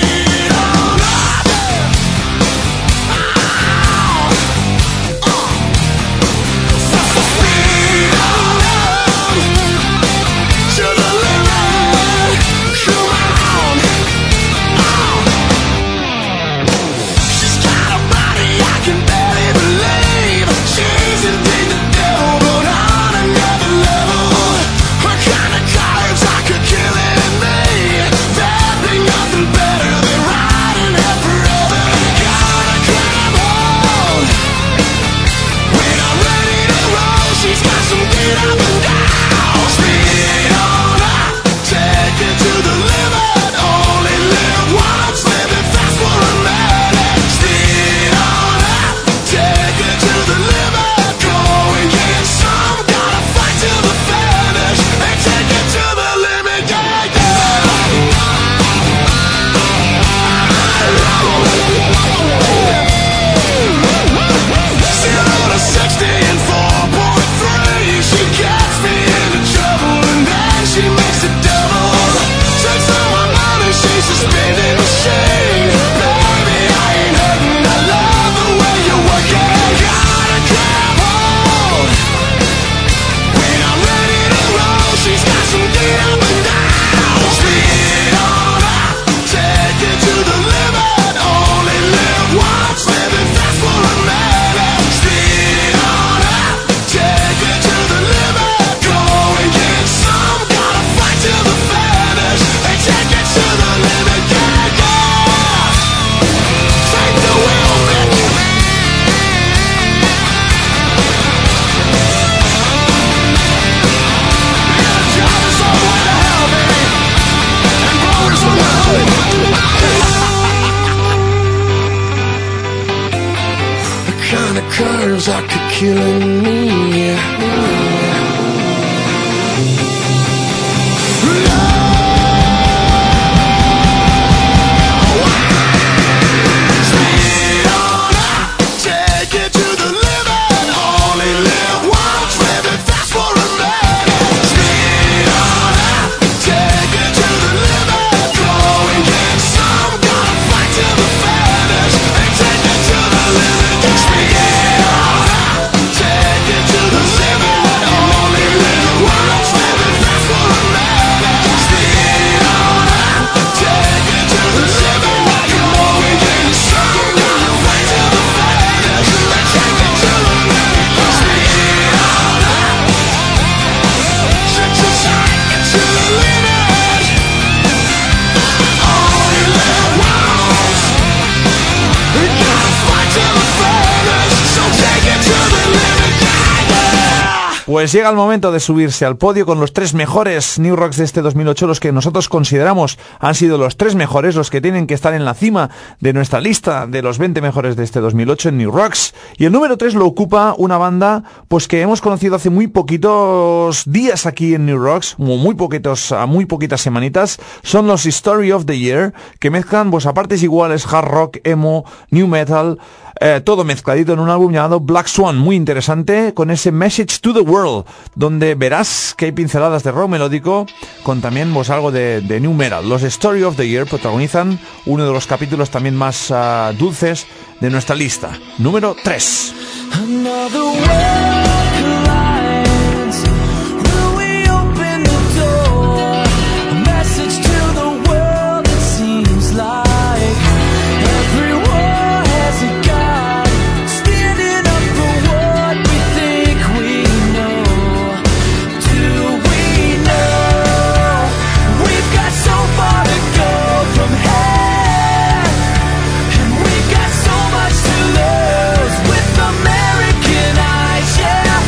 Curves are killing me. Pues llega el momento de subirse al podio con los 3 mejores New Rocks de este 2008, los que nosotros consideramos han sido los 3 mejores, los que tienen que estar en la cima de nuestra lista de los 20 mejores de este 2008 en New Rocks. Y el número 3 lo ocupa una banda pues que hemos conocido hace muy poquitos días aquí en New Rocks, muy poquitas semanitas. Son los Story of the Year, que mezclan pues a partes iguales hard rock, emo, new metal, todo mezcladito en un álbum llamado Black Swan, muy interesante, con ese Message to the World, donde verás que hay pinceladas de rock melódico con también pues algo de new metal. Los Story of the Year protagonizan uno de los capítulos también más dulces de nuestra lista, número 3. American eyes, yeah.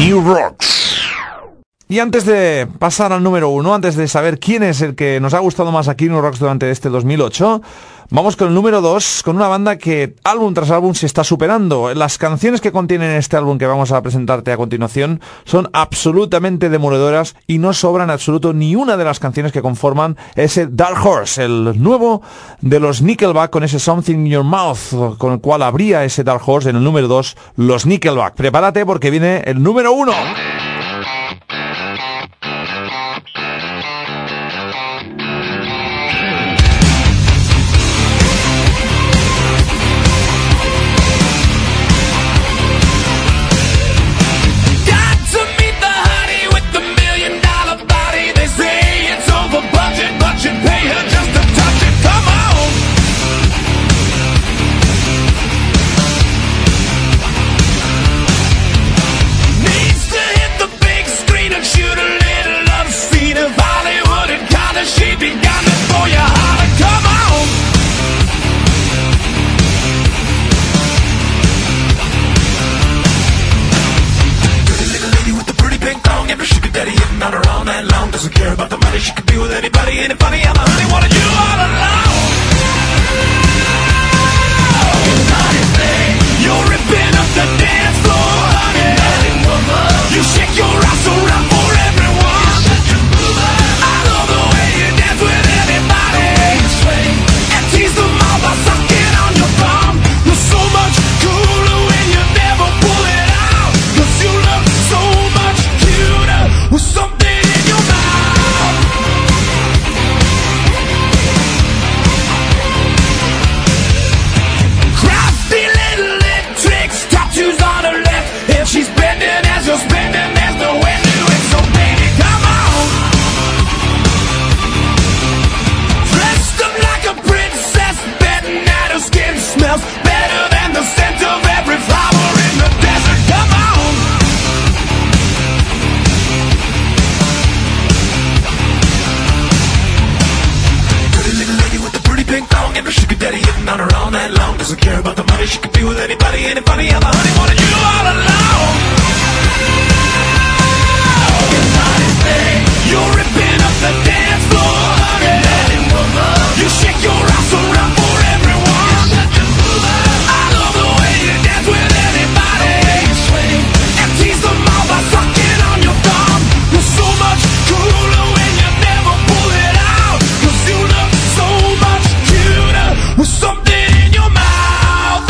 New Rocks. Y antes de pasar al número 1, antes de saber quién es el que nos ha gustado más aquí en New Rocks durante este 2008, vamos con el número 2, con una banda que álbum tras álbum se está superando. Las canciones que contienen este álbum que vamos a presentarte a continuación son absolutamente demoledoras y no sobran en absoluto ni una de las canciones que conforman ese Dark Horse, el nuevo de los Nickelback, con ese Something in Your Mouth, con el cual abría ese Dark Horse en el número 2, los Nickelback. Prepárate porque viene el número 1. Doesn't care about the money, she could be with anybody, ain't it funny? I'm a honey, wanted you all alone. You're ripping up the dance floor, honey. You shake your ass around for everyone. I love the way you dance with anybody, and tease them all by sucking on your thumb. You're so much cooler when you never pull it out, 'cause you look so much cuter with something in your mouth. She's bending as you're spending, there's no end to it, so baby, come on. Dressed up like a princess, betting that her skin smells better than the scent of every flower in the desert, come on. Pretty little lady with the pretty pink thong and her sugar daddy hitting on her all night long. Doesn't care about the money, she could be with anybody, ain't it funny? I'm a honey, wanted you all alone. You're ripping up the dance floor, honey. You shake your ass around for everyone. I love the way you dance with anybody, and tease them all by sucking on your thumb. You're so much cooler when you never pull it out, 'cause you look so much cuter with something in your mouth.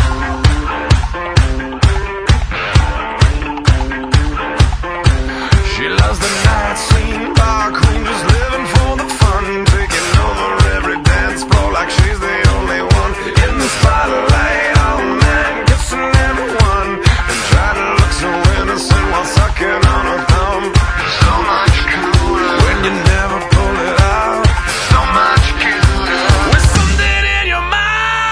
She loves the night scene, bar queen, just living for the fun, taking over every dance floor like she's the only one. In the spotlight all night, kissing everyone, and try to look so innocent while sucking on her thumb. So much cooler when you never pull it out. So much cuter with something in your mouth.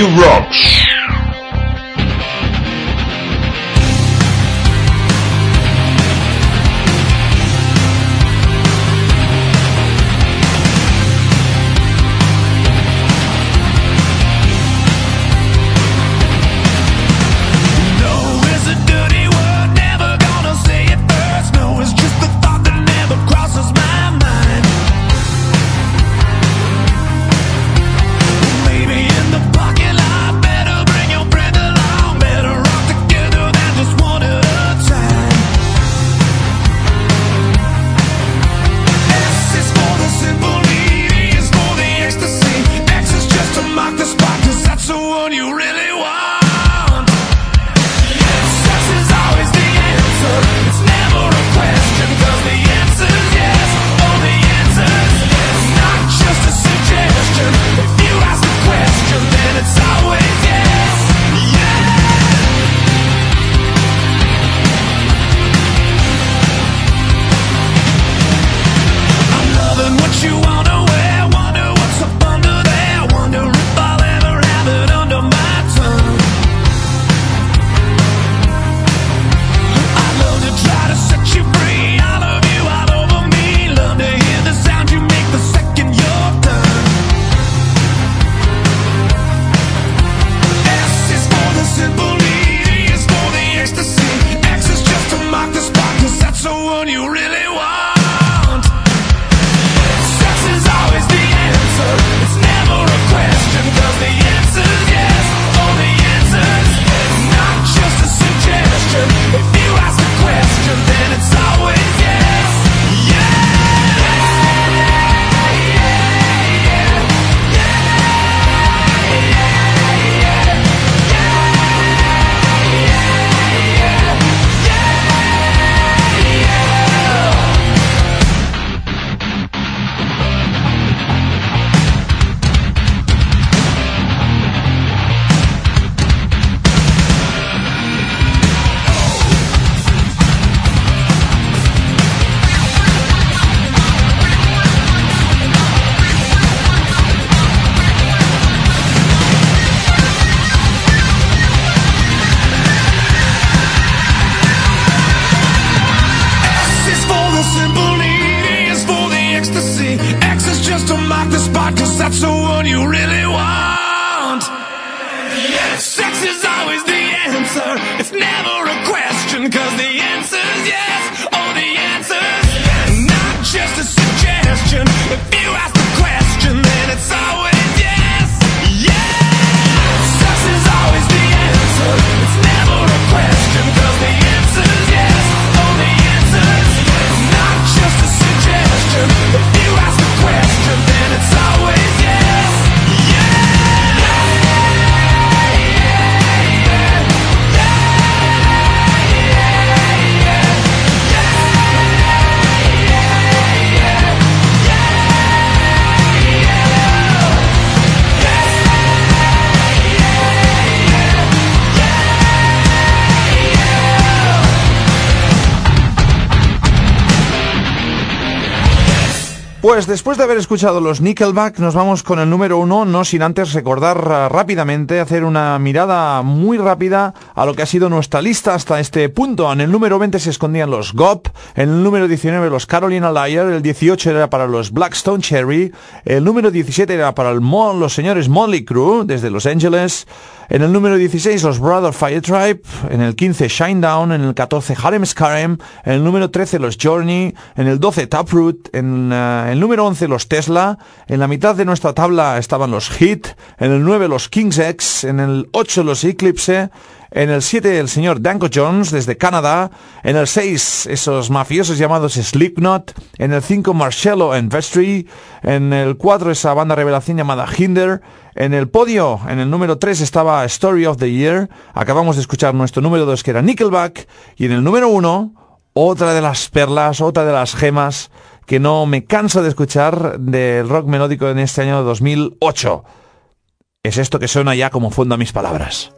New Rocks. Pues después de haber escuchado los Nickelback, nos vamos con el número 1, no sin antes recordar rápidamente, hacer una mirada muy rápida a lo que ha sido nuestra lista hasta este punto. En el número 20 se escondían los Gop, en el número 19 los Carolina Liar, el 18 era para los Blackstone Cherry, el número 17 era para los señores Motley Crue, desde Los Ángeles, en el número 16 los Brother Fire Tribe, en el 15 Shinedown, en el 14 Harem Scarem, en el número 13 los Journey, en el 12 Taproot, en el número 11 los Tesla, en la mitad de nuestra tabla estaban los Hit, en el 9 los King's X, en el 8 los Eclipse, en el 7 el señor Danko Jones desde Canadá, en el 6 esos mafiosos llamados Slipknot, en el 5 Marcello and Vestry, en el 4 esa banda revelación llamada Hinder, en el podio, en el número 3 estaba Story of the Year, acabamos de escuchar nuestro número 2 que era Nickelback, y en el número 1, otra de las perlas, otra de las gemas que no me canso de escuchar del rock melódico en este año 2008. Es esto que suena ya como fondo a mis palabras.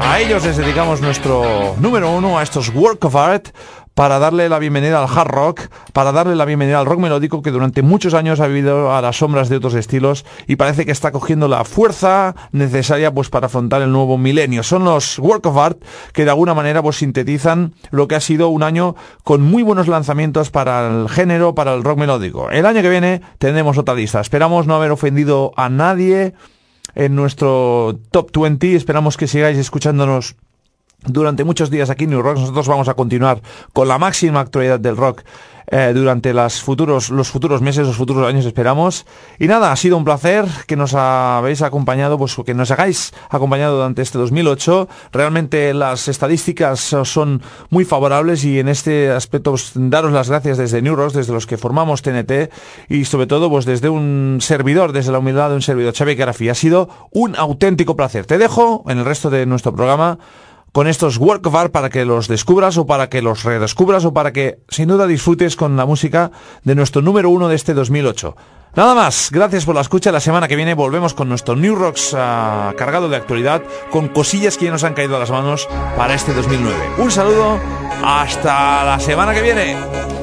A ellos les dedicamos nuestro número 1, a estos Work of Art, para darle la bienvenida al hard rock, para darle la bienvenida al rock melódico que durante muchos años ha vivido a las sombras de otros estilos y parece que está cogiendo la fuerza necesaria pues para afrontar el nuevo milenio. Son los Work of Art que de alguna manera pues sintetizan lo que ha sido un año con muy buenos lanzamientos para el género, para el rock melódico. El año que viene tendremos otra lista. Esperamos no haber ofendido a nadie en nuestro Top 20. Esperamos que sigáis escuchándonos durante muchos días aquí en New Rock. Nosotros vamos a continuar con la máxima actualidad del rock durante los futuros meses, los futuros años, esperamos. Y nada, ha sido un placer que nos habéis acompañado, pues que nos hagáis acompañado durante este 2008. Realmente las estadísticas son muy favorables y en este aspecto pues, daros las gracias desde New Rock, desde los que formamos TNT y sobre todo pues desde un servidor, desde la humildad de un servidor, Xavi Garafí. Ha sido un auténtico placer. Te dejo en el resto de nuestro programa con estos Work of Art para que los descubras o para que los redescubras o para que sin duda disfrutes con la música de nuestro número 1 de este 2008. Nada más, gracias por la escucha. La semana que viene volvemos con nuestro New Rocks cargado de actualidad, con cosillas que ya nos han caído a las manos para este 2009. Un saludo, hasta la semana que viene.